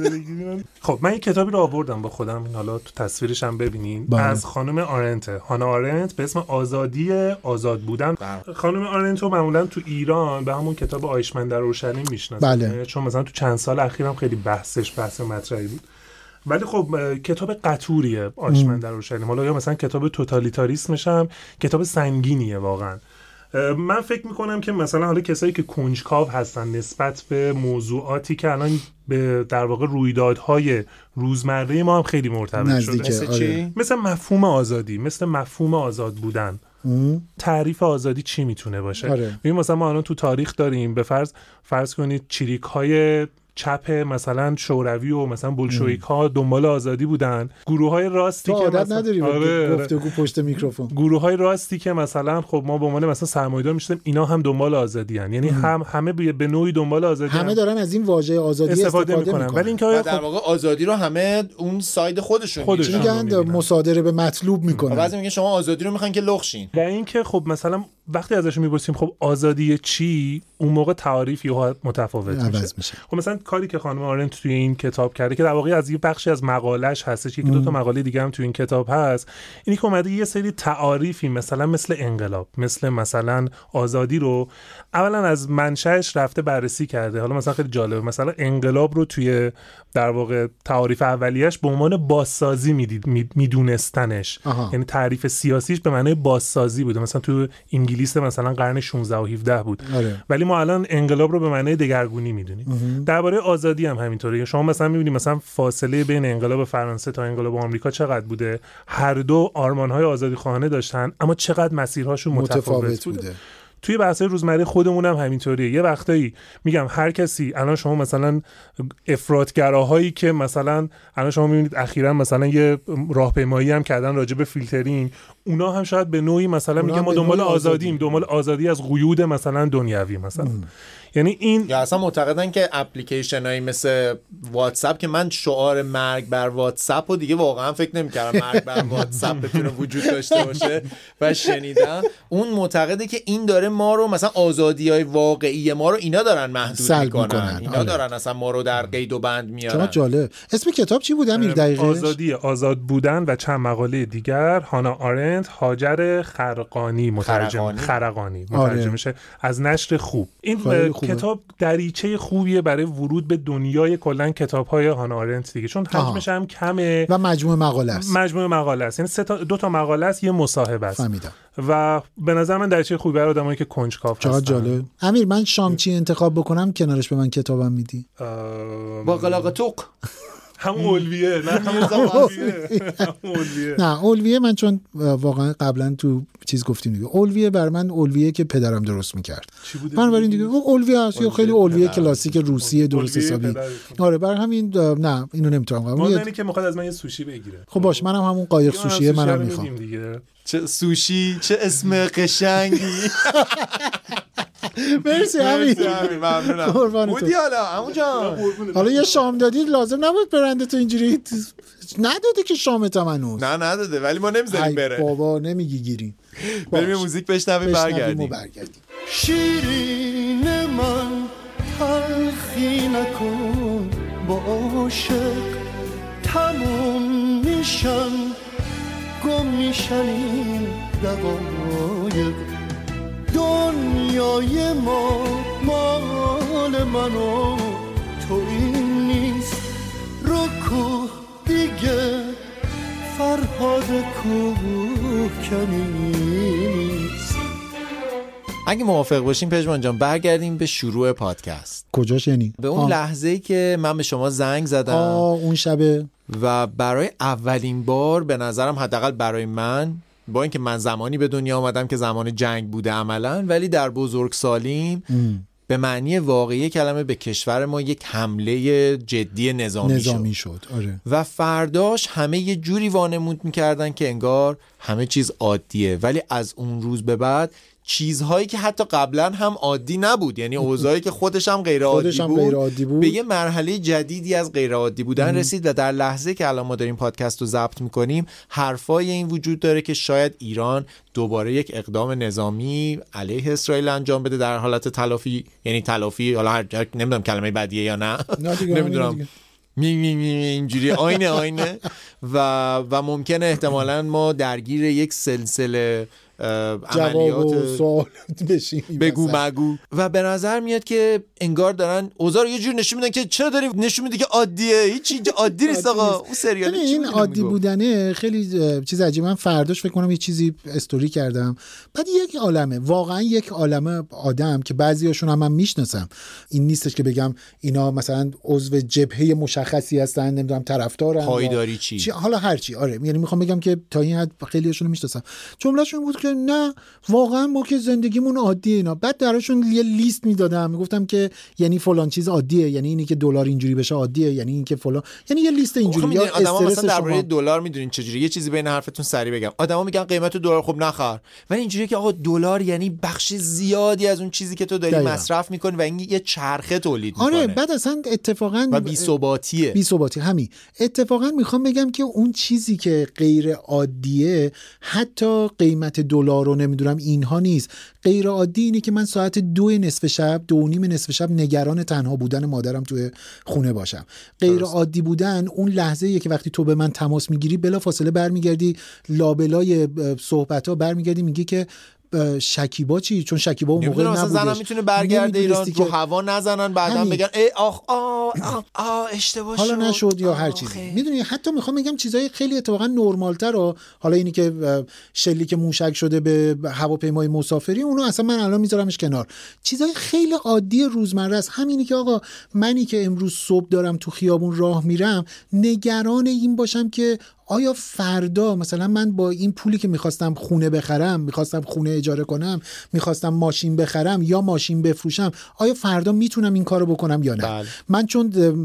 خب من یک کتابی رو آوردم با خودم، حالا تو تصویرش هم ببینین. از خانم آرنت، هانا آرنت، به اسم آزادی آزاد بودن. خانم آرنت رو معمولا تو ایران به همون کتاب آیشمن در اورشلیم میشناسن، چون مثلا تو چند سال اخیرم خیلی بحث مطرحی بود. ولی خب کتاب قطوریه آیشمن در اورشلیم، حالا یا مثلا کتاب توتالیتاریسمش هم کتاب سنگینیه واقعا. من فکر میکنم که مثلا حالا کسایی که کنجکاو هستن نسبت به موضوعاتی که الان به در واقع رویدادهای روزمره ما هم خیلی مرتبط شده، مثل چی؟ مثل مفهوم آزادی، مثل مفهوم آزاد بودن. تعریف آزادی چی میتونه باشه؟ ببین مثلا ما الان تو تاریخ داریم، به فرض کنید چریک‌های چپ مثلا شوروی و مثلا بولشویک ها دنبال آزادی بودن، گروهای راستی که عادت نداری گفتگو پشت میکروفون، گروهای راستی که مثلا خب ما به عنوان مثلا سرمایه‌دار میشدیم، اینا هم دنبال آزادی ان، یعنی همه به نوعی دنبال آزادی، همه دارن از این واژه آزادی استفاده میکنن. ولی اینکه در واقع آزادی رو همه اون ساید خودشون میگن، مصادره به مطلوب میکنن. بعضی میگن شما آزادی رو میخواین که لخشین. و اینکه خب مثلا وقتی ازش میپرسیم خب آزادی چی، اون موقع تعریف یهو متفاوت میشه. خب مثلا کاری که خانم آرنت توی این کتاب کرده که در واقع از یه بخشی از مقاله‌اش هستش، یکی دو تا مقاله دیگه هم توی این کتاب هست، اینی که اومده یه سری تعاریفی مثل انقلاب، مثلا آزادی رو اولا از منشأش رفته بررسی کرده. حالا مثلا خیلی جالبه، مثلا انقلاب رو توی در واقع تعاریف اولیه‌اش به عنوان بازسازی میدونستنش، یعنی تعریف سیاسیش به معنای بازسازی بوده. مثلا تو انگلیس مثلا قرن 16 و 17 بود. ولی ما الان انقلاب رو به معنای دگرگونی میدونیم. درباره آزادی هم همینطوره. شما مثلا میبینید مثلا فاصله بین انقلاب فرانسه تا انقلاب آمریکا چقدر بوده. هر دو آرمان‌های آزادیخواهانه داشتن اما چقدر مسیرهاشون متفاوت بوده. توی بحث‌های روزمره خودمون هم همینطوریه. یه وقتایی میگم هر کسی، الان شما مثلا افراطگراهایی که مثلا الان شما میبینید اخیراً مثلا یه راهپیمایی هم کردن راجع به فیلترینگ، اونا هم شاید به نوعی مثلا میگن ما دنبال آزادیم، دنبال آزادی از قیود مثلا دنیوی مثلا. یعنی این یا اصلا معتقدن که اپلیکیشنایی مثل واتساپ که من شعار مرگ بر واتساپ و دیگه واقعا فکر نمی‌کردم مرگ بر واتساپ بتونه وجود داشته باشه و شنیدم اون معتقده که این داره ما رو مثلا آزادی‌های واقعی ما رو اینا دارن محدود می‌کنن. اینا دارن اصلا ما رو در قید و بند میارن. چقدر جالب. اسم کتاب چی بود امیر دقیقاً؟ آزادی، آزاد بودن و چند مقاله دیگر. هانا آرنت، هاجر خرقانی مترجمشه از نشر خوب. این کتاب دریچه خوبیه برای ورود به دنیای کلا کتاب‌های هانا آرنت دیگه، چون حجمش هم کمه و مجموعه مقاله است. یعنی 2 تا مقاله است، یه مصاحبه است. فهمیدم. و به نظر من دریچه خوبی برای آدمایی که کنجکاو هستن. چقدر جالب. امیر من شامچی انتخاب بکنم کنارش به من کتابم میدی؟ باقلاقاتوق هم اولویه. نه اولویه من چون واقعا قبلا تو چیز گفتیم دیگه، اولویه بر من اولویه که پدرم درست میکرد. بنابراین دیگه اولویه است، یا خیلی اولویه کلاسیک روسیه درست حسابی. آره بر همین نه اینو نمیتونم قبول. مادری که میخواد از من یه سوشی بگیره. خب باش منم همون قایق سوشیه منم میخوام. چه سوشی، چه اسم قشنگی. مرسی همین، ممنونم. بودی حالا عمو جان، حالا یه شام دادی لازم نبود برنده تو اینجوری نداده که شامت هم هنوز. نه نداده ولی ما نمیذاریم بره. بابا نمیگی گیری. بریم موزیک بشنویم برگردیم. شیرین من تلخی نکن با عاشق، تموم میشن گم میشن این دقایق. دنیای ما مال من و تو این نیست، رکوه دیگه فرهاد کوهکنی نیست. اگه موافق باشیم پژمان جان برگردیم به شروع پادکست. کجاش یعنی؟ به اون لحظه‌ای که من به شما زنگ زدم اون شبه، و برای اولین بار به نظرم حداقل برای من، با اینکه من زمانی به دنیا آمدم که زمان جنگ بوده عملاً، ولی در بزرگسالیم به معنی واقعی کلمه به کشور ما یک حمله جدی نظامی شد. آره. و فرداش همه یه جوری وانمود میکردن که انگار همه چیز عادیه، ولی از اون روز به بعد چیزهایی که حتی قبلا هم عادی نبود، یعنی اوضاعی که خودش هم غیر عادی بود به یه مرحله جدیدی از غیر عادی بودن رسید. و در لحظه که الان ما داریم پادکست رو ضبط میکنیم حرفای این وجود داره که شاید ایران دوباره یک اقدام نظامی علیه اسرائیل انجام بده در حالت تلافی، یعنی تلافی، حالا نمیدونم کلمه بدیه یا نه نمیدونم، اینجوری آینه و ممکنه احتمالاً ما درگیر یک سلسله عملیات سوال بشیم بگو مگو. و به نظر میاد که انگار دارن اوضاع رو یه جور نشون میدن که چرا داریم نشون میدی که عادیه، هیچ چیز عادی نیست آقا. اون سریال این عادی بودنه خیلی چیز عجیبه. من فرداش فکر کنم یه چیزی استوری کردم، بعد یک عالمه، واقعا یک عالمه آدم که بعضیاشون هم من میشناسم، این نیستش که بگم اینا مثلا عضو جبهه مشخصی هستن، نمیدونم طرفدارن پایداری چی حالا هر چی. آره یعنی میخوام بگم که تا این حد خیلیاشون رو میشناسم. جملهشون بود که نه واقعا ما که زندگیمون عادیه اینا. بعد دراشون یه لیست میدادم، میگفتم که یعنی فلان چیز عادیه، یعنی اینی که دلار اینجوری بشه عادیه، یعنی این که فلان، یعنی یه لیست اینجوری. یا آدما مثلا درباره دلار میدونین چجوری، یه چیزی بین حرفتون سری بگم، آدما میگن قیمت دلار خب نخر، ولی اینجوریه که آقا دلار یعنی بخش زیادی از اون چیزی که تو داری مصرف میکنی و این یه چرخه تولید میکنه. آره بعد اصلا اتفاقا و بی‌ثباتیه. همین اتفاقا میخوام بگم که اون چیزی که غیر عادیه حتی قیمت دلار رو نمیدونم اینها نیست. غیر عادی اینه که من ساعت 2 نصف شب 2:30 نصف شب نگران تنها بودن مادرم توی خونه باشم. غیر عادی بودن اون لحظه‌ایه که وقتی تو به من تماس میگیری بلافاصله برمیگردی لابلای صحبت‌ها برمیگردی میگی که شکیبا چی؟ چون شکیبا اون موقع نبودش. زنم میتونه برگرده ایران رو هوا نزنن بعدن بگن ای آخ اشتباه شد حالا نشد یا هر چیزی. میدونی حتی میخوام بگم چیزای خیلی اتفاقا نرمال‌تر رو، حالا اینی که شلیک موشک شده به هواپیمای مسافری، اونو اصلا من الان میذارمش کنار. چیزای خیلی عادی روزمره است. همینی که آقا منی که امروز صبح دارم تو خیابون راه میرم نگران این باشم که آیا فردا مثلا من با این پولی که میخواستم خونه بخرم، میخواستم خونه اجاره کنم، میخواستم ماشین بخرم یا ماشین بفروشم، آیا فردا میتونم این کارو بکنم یا نه؟ بله. من چون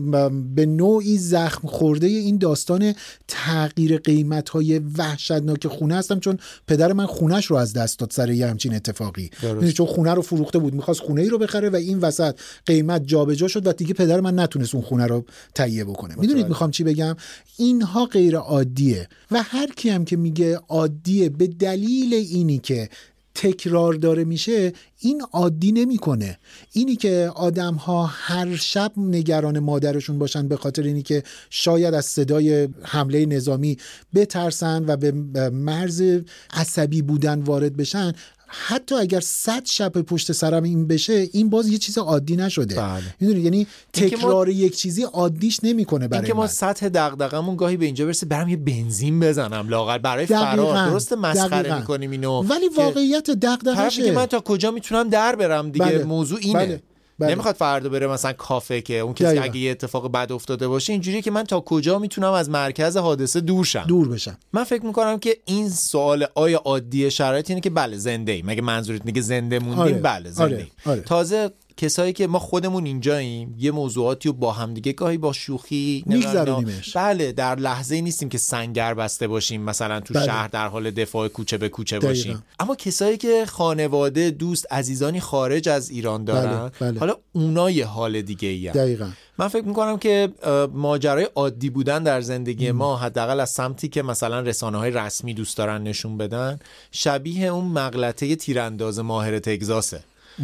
به نوعی زخم خورده این داستان تغییر قیمت‌های وحشتناک خونه هستم، چون پدر من خونه‌اش رو از دست داد سر یه همچین اتفاقی. چون خونه رو فروخته بود، میخواست خونه ای رو بخره و این وسط قیمت جابجا شد و دیگه پدر من نتونست اون خونه رو تهیه بکنه. میدونید میخوام چی بگم؟ اینها غیر عادیه و هر کی هم که میگه عادیه به دلیل اینی که تکرار داره میشه، این عادی نمیکنه. اینی که آدم‌ها هر شب نگران مادرشون باشن به خاطر اینی که شاید از صدای حمله نظامی بترسن و به مرز عصبی بودن وارد بشن، حتی اگر 100 شب پشت سرم این بشه، این باز یه چیز عادی نشده. بله. میدونی یعنی تکرار یک چیزی عادیش نمیکنه برای این که ما سطح دغدغمون گاهی به اینجا برسه برام یه بنزین بزنم لااقل برای فرار. درست مسخره میکنیم اینو، ولی واقعیت دغدغه‌شه که من تا کجا میتونم در برم دیگه. بله. موضوع اینه. بله. نمیخواد فردا بره مثلا کافه که اون کسی اگه یه اتفاق بد افتاده باشه، اینجوریه که من تا کجا میتونم از مرکز حادثه دور بشم. من فکر میکنم که این سوال آیا عادی شرایط اینه که بله زنده ایم، مگه منظورت اینه که زنده موندیم؟ بله زنده ایم. تازه کسایی که ما خودمون اینجاییم یه موضوعاتی رو با هم دیگه گاهی با شوخی میگذرونیمش. بله در لحظه‌ای نیستیم که سنگر بسته باشیم مثلا تو شهر در حال دفاع کوچه به کوچه باشیم. اما کسایی که خانواده، دوست، عزیزانی خارج از ایران دارن، حالا اونا یه حال دیگه ای دقیقاً. من فکر میکنم که ماجرای عادی بودن در زندگی ما حداقل از سمتی که مثلا رسانه‌های رسمی دوست دارن نشون بدن، شبیه اون مغلطه تیرانداز ماهر تگزاسه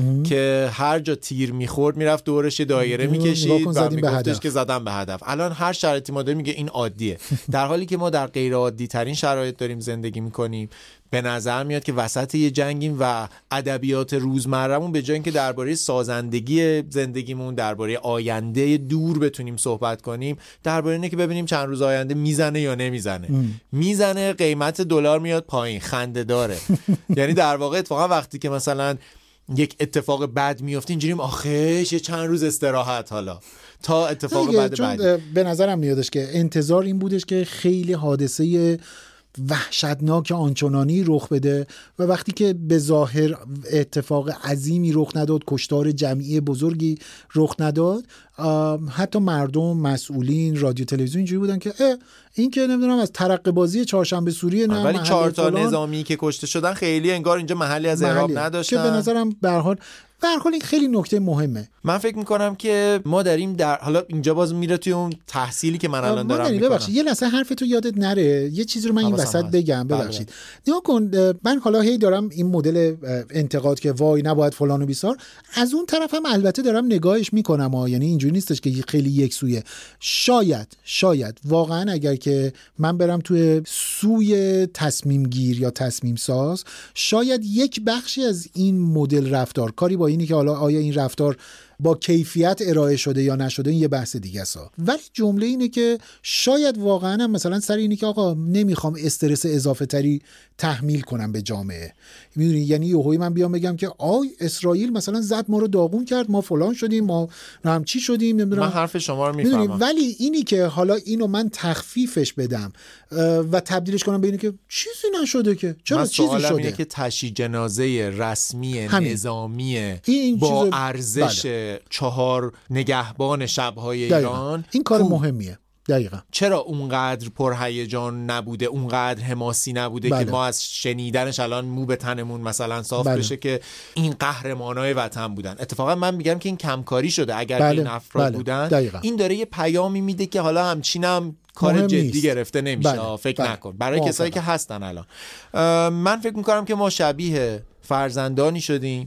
که هر جا تیر میخورد میرفت دورش دایره میکشید و میگفتش که زدم به هدف. الان هر شرایطی ما داریم میگه این عادیه، در حالی که ما در غیر عادی ترین شرایط داریم زندگی میکنیم. به نظر میاد که وسط یه جنگیم و ادبیات روزمره‌مون به جای اینکه درباره سازندگی زندگیمون، درباره آینده دور بتونیم صحبت کنیم، درباره اینه که ببینیم چند روز آینده میزنه یا نمیزنه. میزنه، قیمت دلار میاد پایین، خنده داره. یعنی در واقع اتفاقا وقتی که مثلا یک اتفاق بد میفته اینجوریم آخه یه چند روز استراحت حالا تا اتفاق بد بعدی. به نظرم میادش که انتظار این بودش که خیلی حادثه وحشتناک آنچنانی رخ بده و وقتی که به ظاهر اتفاق عظیمی رخ نداد، کشتار جمعی بزرگی رخ نداد، حتی مردم، مسئولین، رادیو تلویزیون اینجوری بودن که این که نمیدونم از ترقه بازی چهارشنبه سوریه، نه ولی 4 تا نظامی که کشته شدن خیلی انگار اینجا محلی از اعراب نداشتن، که به نظرم به هر حال این خیلی نکته مهمه. من فکر میکنم که ما داریم حالا اینجا باز میره توی اون تحصیلی که من الان دارم میکنم. ببخشید یه لحظه حرفتو یادت نره، یه چیزی رو من این وسط بگم، ببخشید. نگاه کن، من حالا هی دارم این مدل انتقاد که وای نباید فلان و بیسار، از اون طرفم البته دارم نگاهش میکنم یعنی اینجوری نیستش که خیلی یکسویه. شاید واقعا اگر که من برم توی سوی تصمیم گیر یا تصمیم ساز، شاید یک بخشی از این مدل رفتار، کاری با اینی که حالا آیا این رفتار با کیفیت ارائه شده یا نشده این یه بحث دیگه است، ولی جمله اینه که شاید واقعا هم مثلا سر اینی که آقا نمیخوام استرس اضافه تری تحمیل کنم به جامعه. میدونی یعنی یهویی من بیام بگم که اسرائیل مثلا زد ما رو داغون کرد، ما فلان شدیم، ما هم چی شدیم، نمیدونم. من حرف شما رو میفهمم، ولی اینی که حالا اینو من تخفیفش بدم و تبدیلش کنم به اینی که چیزی نشده، که چرا چیزی شده، اینه که تشییع جنازه رسمی نظامی با ارزش 4 نگهبان شب‌های ایران این کار مهمیه. دقیقاً. چرا اونقدر پرهیجان نبوده، اونقدر حماسی نبوده که ما از شنیدنش الان مو به تنمون مثلا صاف بشه که این قهرمانای وطن بودن. اتفاقا من میگم که این کمکاری شده. اگر این افراد بودن، این داره یه پیامی میده که حالا همچینم کار جدی گرفته نمیشه. فکر نکن برای کسایی که هستن الان. من فکر میکنم که ما شبیه فرزندانی شدیم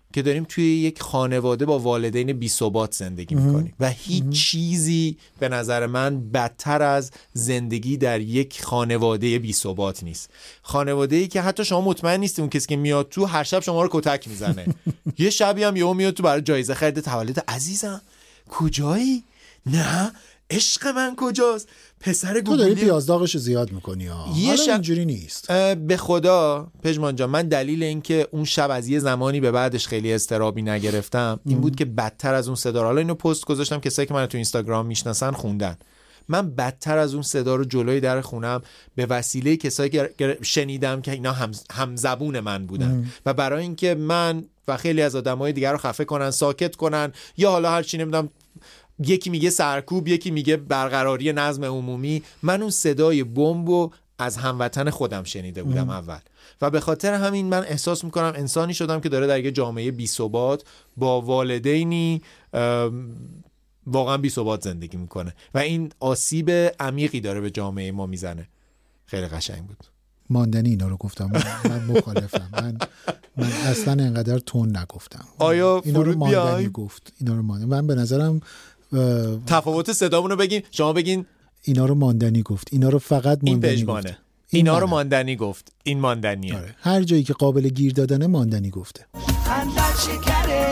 که داریم توی یک خانواده با والدین بی‌ثبات زندگی میکنیم و هیچ چیزی به نظر من بدتر از زندگی در یک خانواده بی‌ثبات نیست. خانواده‌ای که حتی شما مطمئن نیستید اون کسی که میاد تو هر شب شما رو کتک میزنه. یه شبی هم یهو میاد تو برای جایزه خرید تولد. عزیزم کجایی؟ نه عشق من کجاست؟ پسر گوگلی. تو داری پیازداغشو زیاد میکنی ها. حالا اینجوری نیست. به خدا پژمان جان، من دلیل اینکه اون شب از یه زمانی به بعدش خیلی اضطرابی نگرفتم این بود که بدتر از اون صدا، حالا اینو پست گذاشتم کسایی که منو تو اینستاگرام میشناسن خوندن، من بدتر از اون صدا رو جلوی در خونم به وسیله کسایی که شنیدم که اینا هم زبون من بودن و برای اینکه من و خیلی از آدمای دیگر رو خفه کنن، ساکت کنن، یا حالا هر چی نمیدونم، یکی میگه سرکوب، یکی میگه برقراری نظم عمومی، من اون صدای بمبو از هموطن خودم شنیده بودم اول و به خاطر همین من احساس میکنم انسانی شدم که داره در یک جامعه بی‌ثبات با والدینی واقعا بی‌ثبات زندگی میکنه و این آسیب عمیقی داره به جامعه ما میزنه. خیلی قشنگ بود. ماندنی اینا رو گفتم. من مخالفم. من اصلا انقدر تون نگفتم. آیا اینا رو فرود ماندنی گفت. اینا رو ماندنی. من به نظرم تفاوت صدامون رو بگین، شما بگین اینا رو ماندنی گفت، اینا رو فقط ماندنی گفت. اینا رو ماندنی گفت، این ماندنیه. آره. هر جایی که قابل گیر دادنه ماندنی گفته. خندت شکره،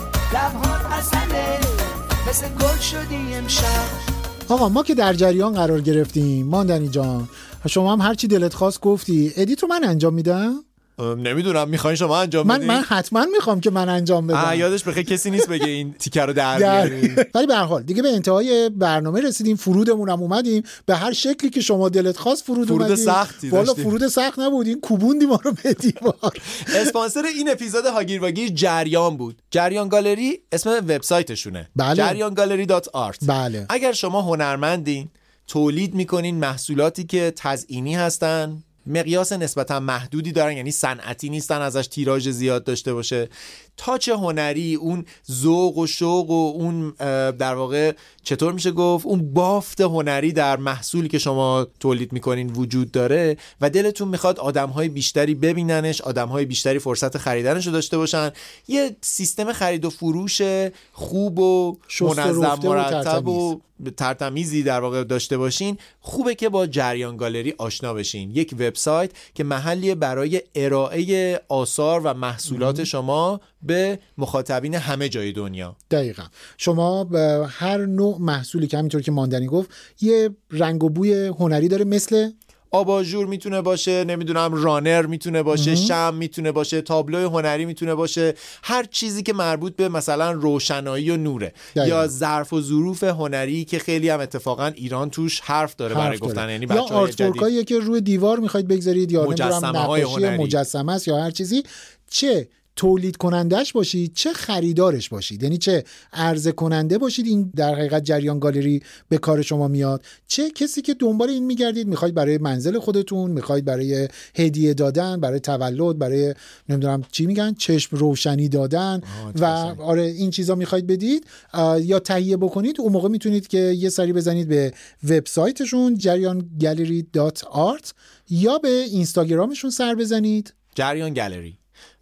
لبهات عسله، مثل گل شدی امشب. آقا ما که در جریان قرار گرفتیم ماندنی جان، شما هم هر چی دلت خواست گفتی. ادیت رو من انجام میدم؟ نمیدونم، میخواین شما انجام بدین؟ من حتما میخوام که من انجام بدم. یادش بخیر کسی نیست بگه این تیکر رو در بیاریم. ولی به هر حال دیگه به انتهای برنامه رسیدیم. فرودمون هم اومدیم به هر شکلی که شما دلت خواست. فرود سختی والا فرود سخت نبود، این کوبوندی ما رو به دیوار. اسپانسر این اپیزود هاگیر واگیر جریان بود. جریان گالری اسم وبسایتشونه. جریانگالری.art. بله. اگر شما هنرمندین، تولید میکنین محصولاتی که تزئینی هستن، مقیاس نسبتا محدودی دارن، یعنی صنعتی نیستن، ازش تیراژ زیاد داشته باشه، تاچ هنری، اون ذوق و شوق و اون در واقع چطور میشه گفت اون بافت هنری در محصولی که شما تولید میکنین وجود داره و دلتون میخواد آدمهای بیشتری ببیننش، آدمهای بیشتری فرصت خریدنش رو داشته باشن، یه سیستم خرید و فروش خوب و منظم مرتب و ترتمیزی در واقع داشته باشین، خوبه که با جریان گالری آشنا بشین. یک وبسایت که محلیه برای ارائه آثار و محصولات شما به مخاطبین همه جای دنیا. دقیقاً. شما به هر نوع محصولی که همینطور که ماندنی گفت یه رنگ و بوی هنری داره، مثل آباژور میتونه باشه، نمیدونم رانر میتونه باشه، شمع میتونه باشه، تابلوی هنری میتونه باشه، هر چیزی که مربوط به مثلا روشنایی و نوره یا ظرف و ظروف هنری که خیلی هم اتفاقا ایران توش حرف داره برای گفتن، یعنی یا آرتورکایی که روی دیوار میخواید بگذارید یا مجسمه‌های هنری، مجسمه است یا هر چیزی، چه تولید کنندش باشید چه خریدارش باشید، یعنی چه عرضه کننده باشید، این در حقیقت جریان گالری به کار شما میاد، چه کسی که دنبال این میگردید، میخواید برای منزل خودتون، میخواید برای هدیه دادن، برای تولد، برای نمیدونم چی میگن، چشم روشنی دادن و آره این چیزا میخواید بدید یا تهیه بکنید، اون موقع میتونید که یه سری بزنید به وبسایتشون jariangallery.art یا به اینستاگرامشون سر بزنید جریان گالری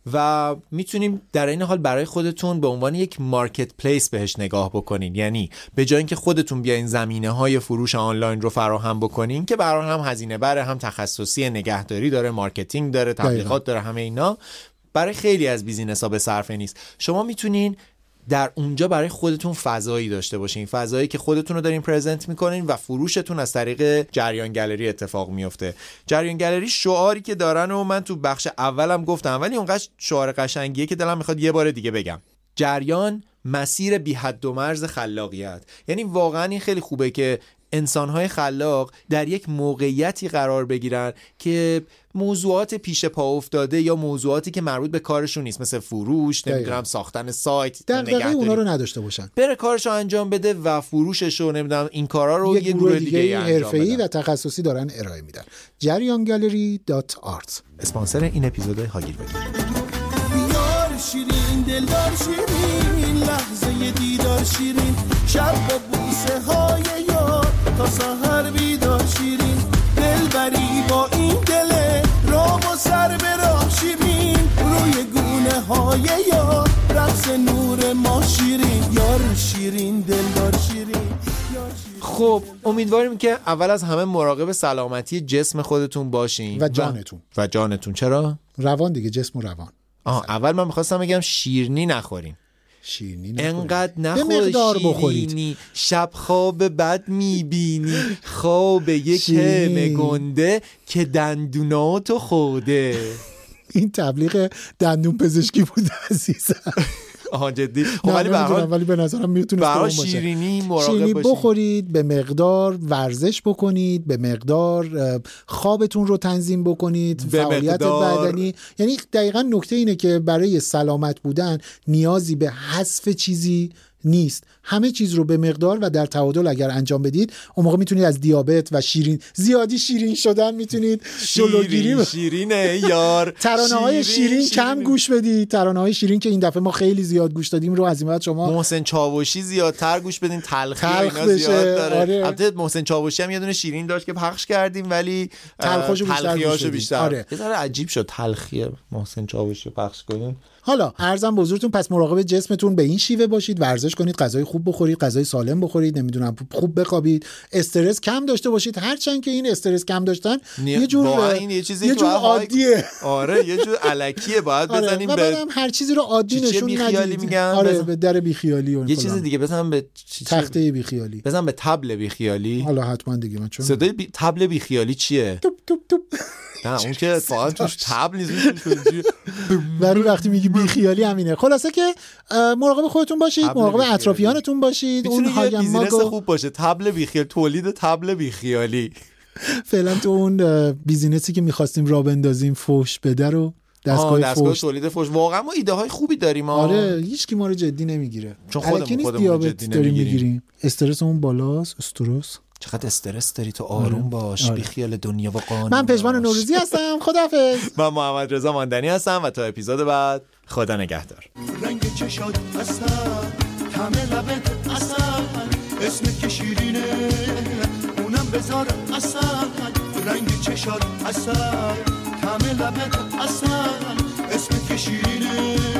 و میتونیم در این حال برای خودتون به عنوان یک مارکت پلیس بهش نگاه بکنین، یعنی به جای اینکه خودتون بیاین زمینه‌های فروش آنلاین رو فراهم بکنین که برای هم هزینه بره، هم تخصصی نگهداری داره، مارکتینگ داره، تبلیغات داره، همه اینا برای خیلی از بیزینس‌ها به صرفه نیست. شما میتونین در اونجا برای خودتون فضایی داشته باشین، فضایی که خودتون رو دارین پرزنت میکنین و فروشتون از طریق جریان گالری اتفاق میفته. جریان گالری شعاری که دارن و من تو بخش اولم گفتم، ولی اونقدر شعار قشنگیه که دلم میخواد یه بار دیگه بگم. جریان مسیر بی حد و مرز خلاقیت، یعنی واقعا این خیلی خوبه که انسان‌های خلاق در یک موقعیتی قرار بگیرن که موضوعات پیش پا افتاده یا موضوعاتی که مربوط به کارشون نیست، مثل فروش، نمیدونم ساختن سایت، نگهداری، اونا رو نداشته باشن، بره کارشو انجام بده و فروشش رو نمیدونم این کارا رو یه گروه دیگه حرفه‌ای و تخصصی دارن ارائه میدن. jariangallery.art اسپانسر این اپیزود هاگیر واگیر. یار شیرین دلدار شیرین، لحظه دیدار شیرین، شب با بوسه های یار تا سحر بیدار شیرین، دلبری با این دل رام و سر به راه شیرین، روی گونه های یار، رقص نور ما شیرین یار، شیرین دلدار شیرین. خب امیدواریم که اول از همه مراقب سلامتی جسم خودتون باشین و جانتون. چرا؟ روان دیگه، جسم و روان. اول من می‌خواستم بگم شیرینی نخورین. انقدر نخور شب خواب بد میبینی، خواب یک همه گنده که دندوناتو خورده. این تبلیغ دندون پزشکی بود عزیزم. جدی. ولی به نظرم میتونه برای شیرینی مراقب باشید. بخورید، به مقدار ورزش بکنید، به مقدار خوابتون رو تنظیم بکنید، فعالیت بدنی. یعنی دقیقاً نکته اینه که برای سلامت بودن نیازی به حذف چیزی نیست، همه چیز رو به مقدار و در تعادل اگر انجام بدید اون موقع میتونید از دیابت و زیادی شیرین شدن میتونید جلوگیری. شیرینه یار. ترانه‌های شیرین کم گوش بدید، ترانه‌های شیرین که این دفعه ما خیلی زیاد گوش دادیم رو از این بعد شما محسن چاوشی زیادتر گوش بدین، تلخی اینا زیاد داره. البته محسن چاوشی هم یه دونه شیرین داشت که پخش کردیم ولی تلخیاشو بیشتر. یه ذره عجیب شد تلخی محسن چاوشی پخش کنیم. حالا عرضم به حضورتون، پس مراقب جسمتون به این شیوه باشید، ورزش کنید، غذای خوب بخورید، غذای سالم بخورید، نمیدونم خوب بخوابید، استرس کم داشته باشید. هرچند که این استرس کم داشتن یه جور عادیه. آره یه جور الکیه، باید بزنیم به هر چیزی رو عادی نشون ندید. آره به در بیخیالی و یه چیز دیگه بزنم به تخته بیخیالی، بزنم به تبل بیخیالی. حالا حتما دیگه من چون صدای تبل بیخیالی چیه؟ توپ توپ توپ. نه اون که فقط توش تبل نیست. ولی وقتی میگی بیخیالی همینه. خلاصه که مراقب خودتون باشید، مراقب اطرافیانتون باشید. اون هاگم بیزینس خوب باشه، تبل بیخیال، تولید تبل بیخیالی. فعلا تو اون بیزینسی که می‌خواستیم راه بندازیم فوش بده رو دستگاه تولید فوش. واقعا ما ایده های خوبی داریم. آره هیچ کی ما رو جدی نمیگیره، چون خودمون دیابت داریم میگیریم، استرسمون بالاست. استرس چقدر استرس داری تو، آروم باش. بی خیال دنیا و قانون. من پژمان نوروزی هستم، خداحافظ. من محمد رضا ماندنی هستم و تا اپیزود بعد خدا نگهدار. رنگ چشات اصل، همه لبت اصل، اسمت که شیرینه اونم بذار اصل. رنگ چشات اصل، همه لبت اصل، اسمت که شیرینه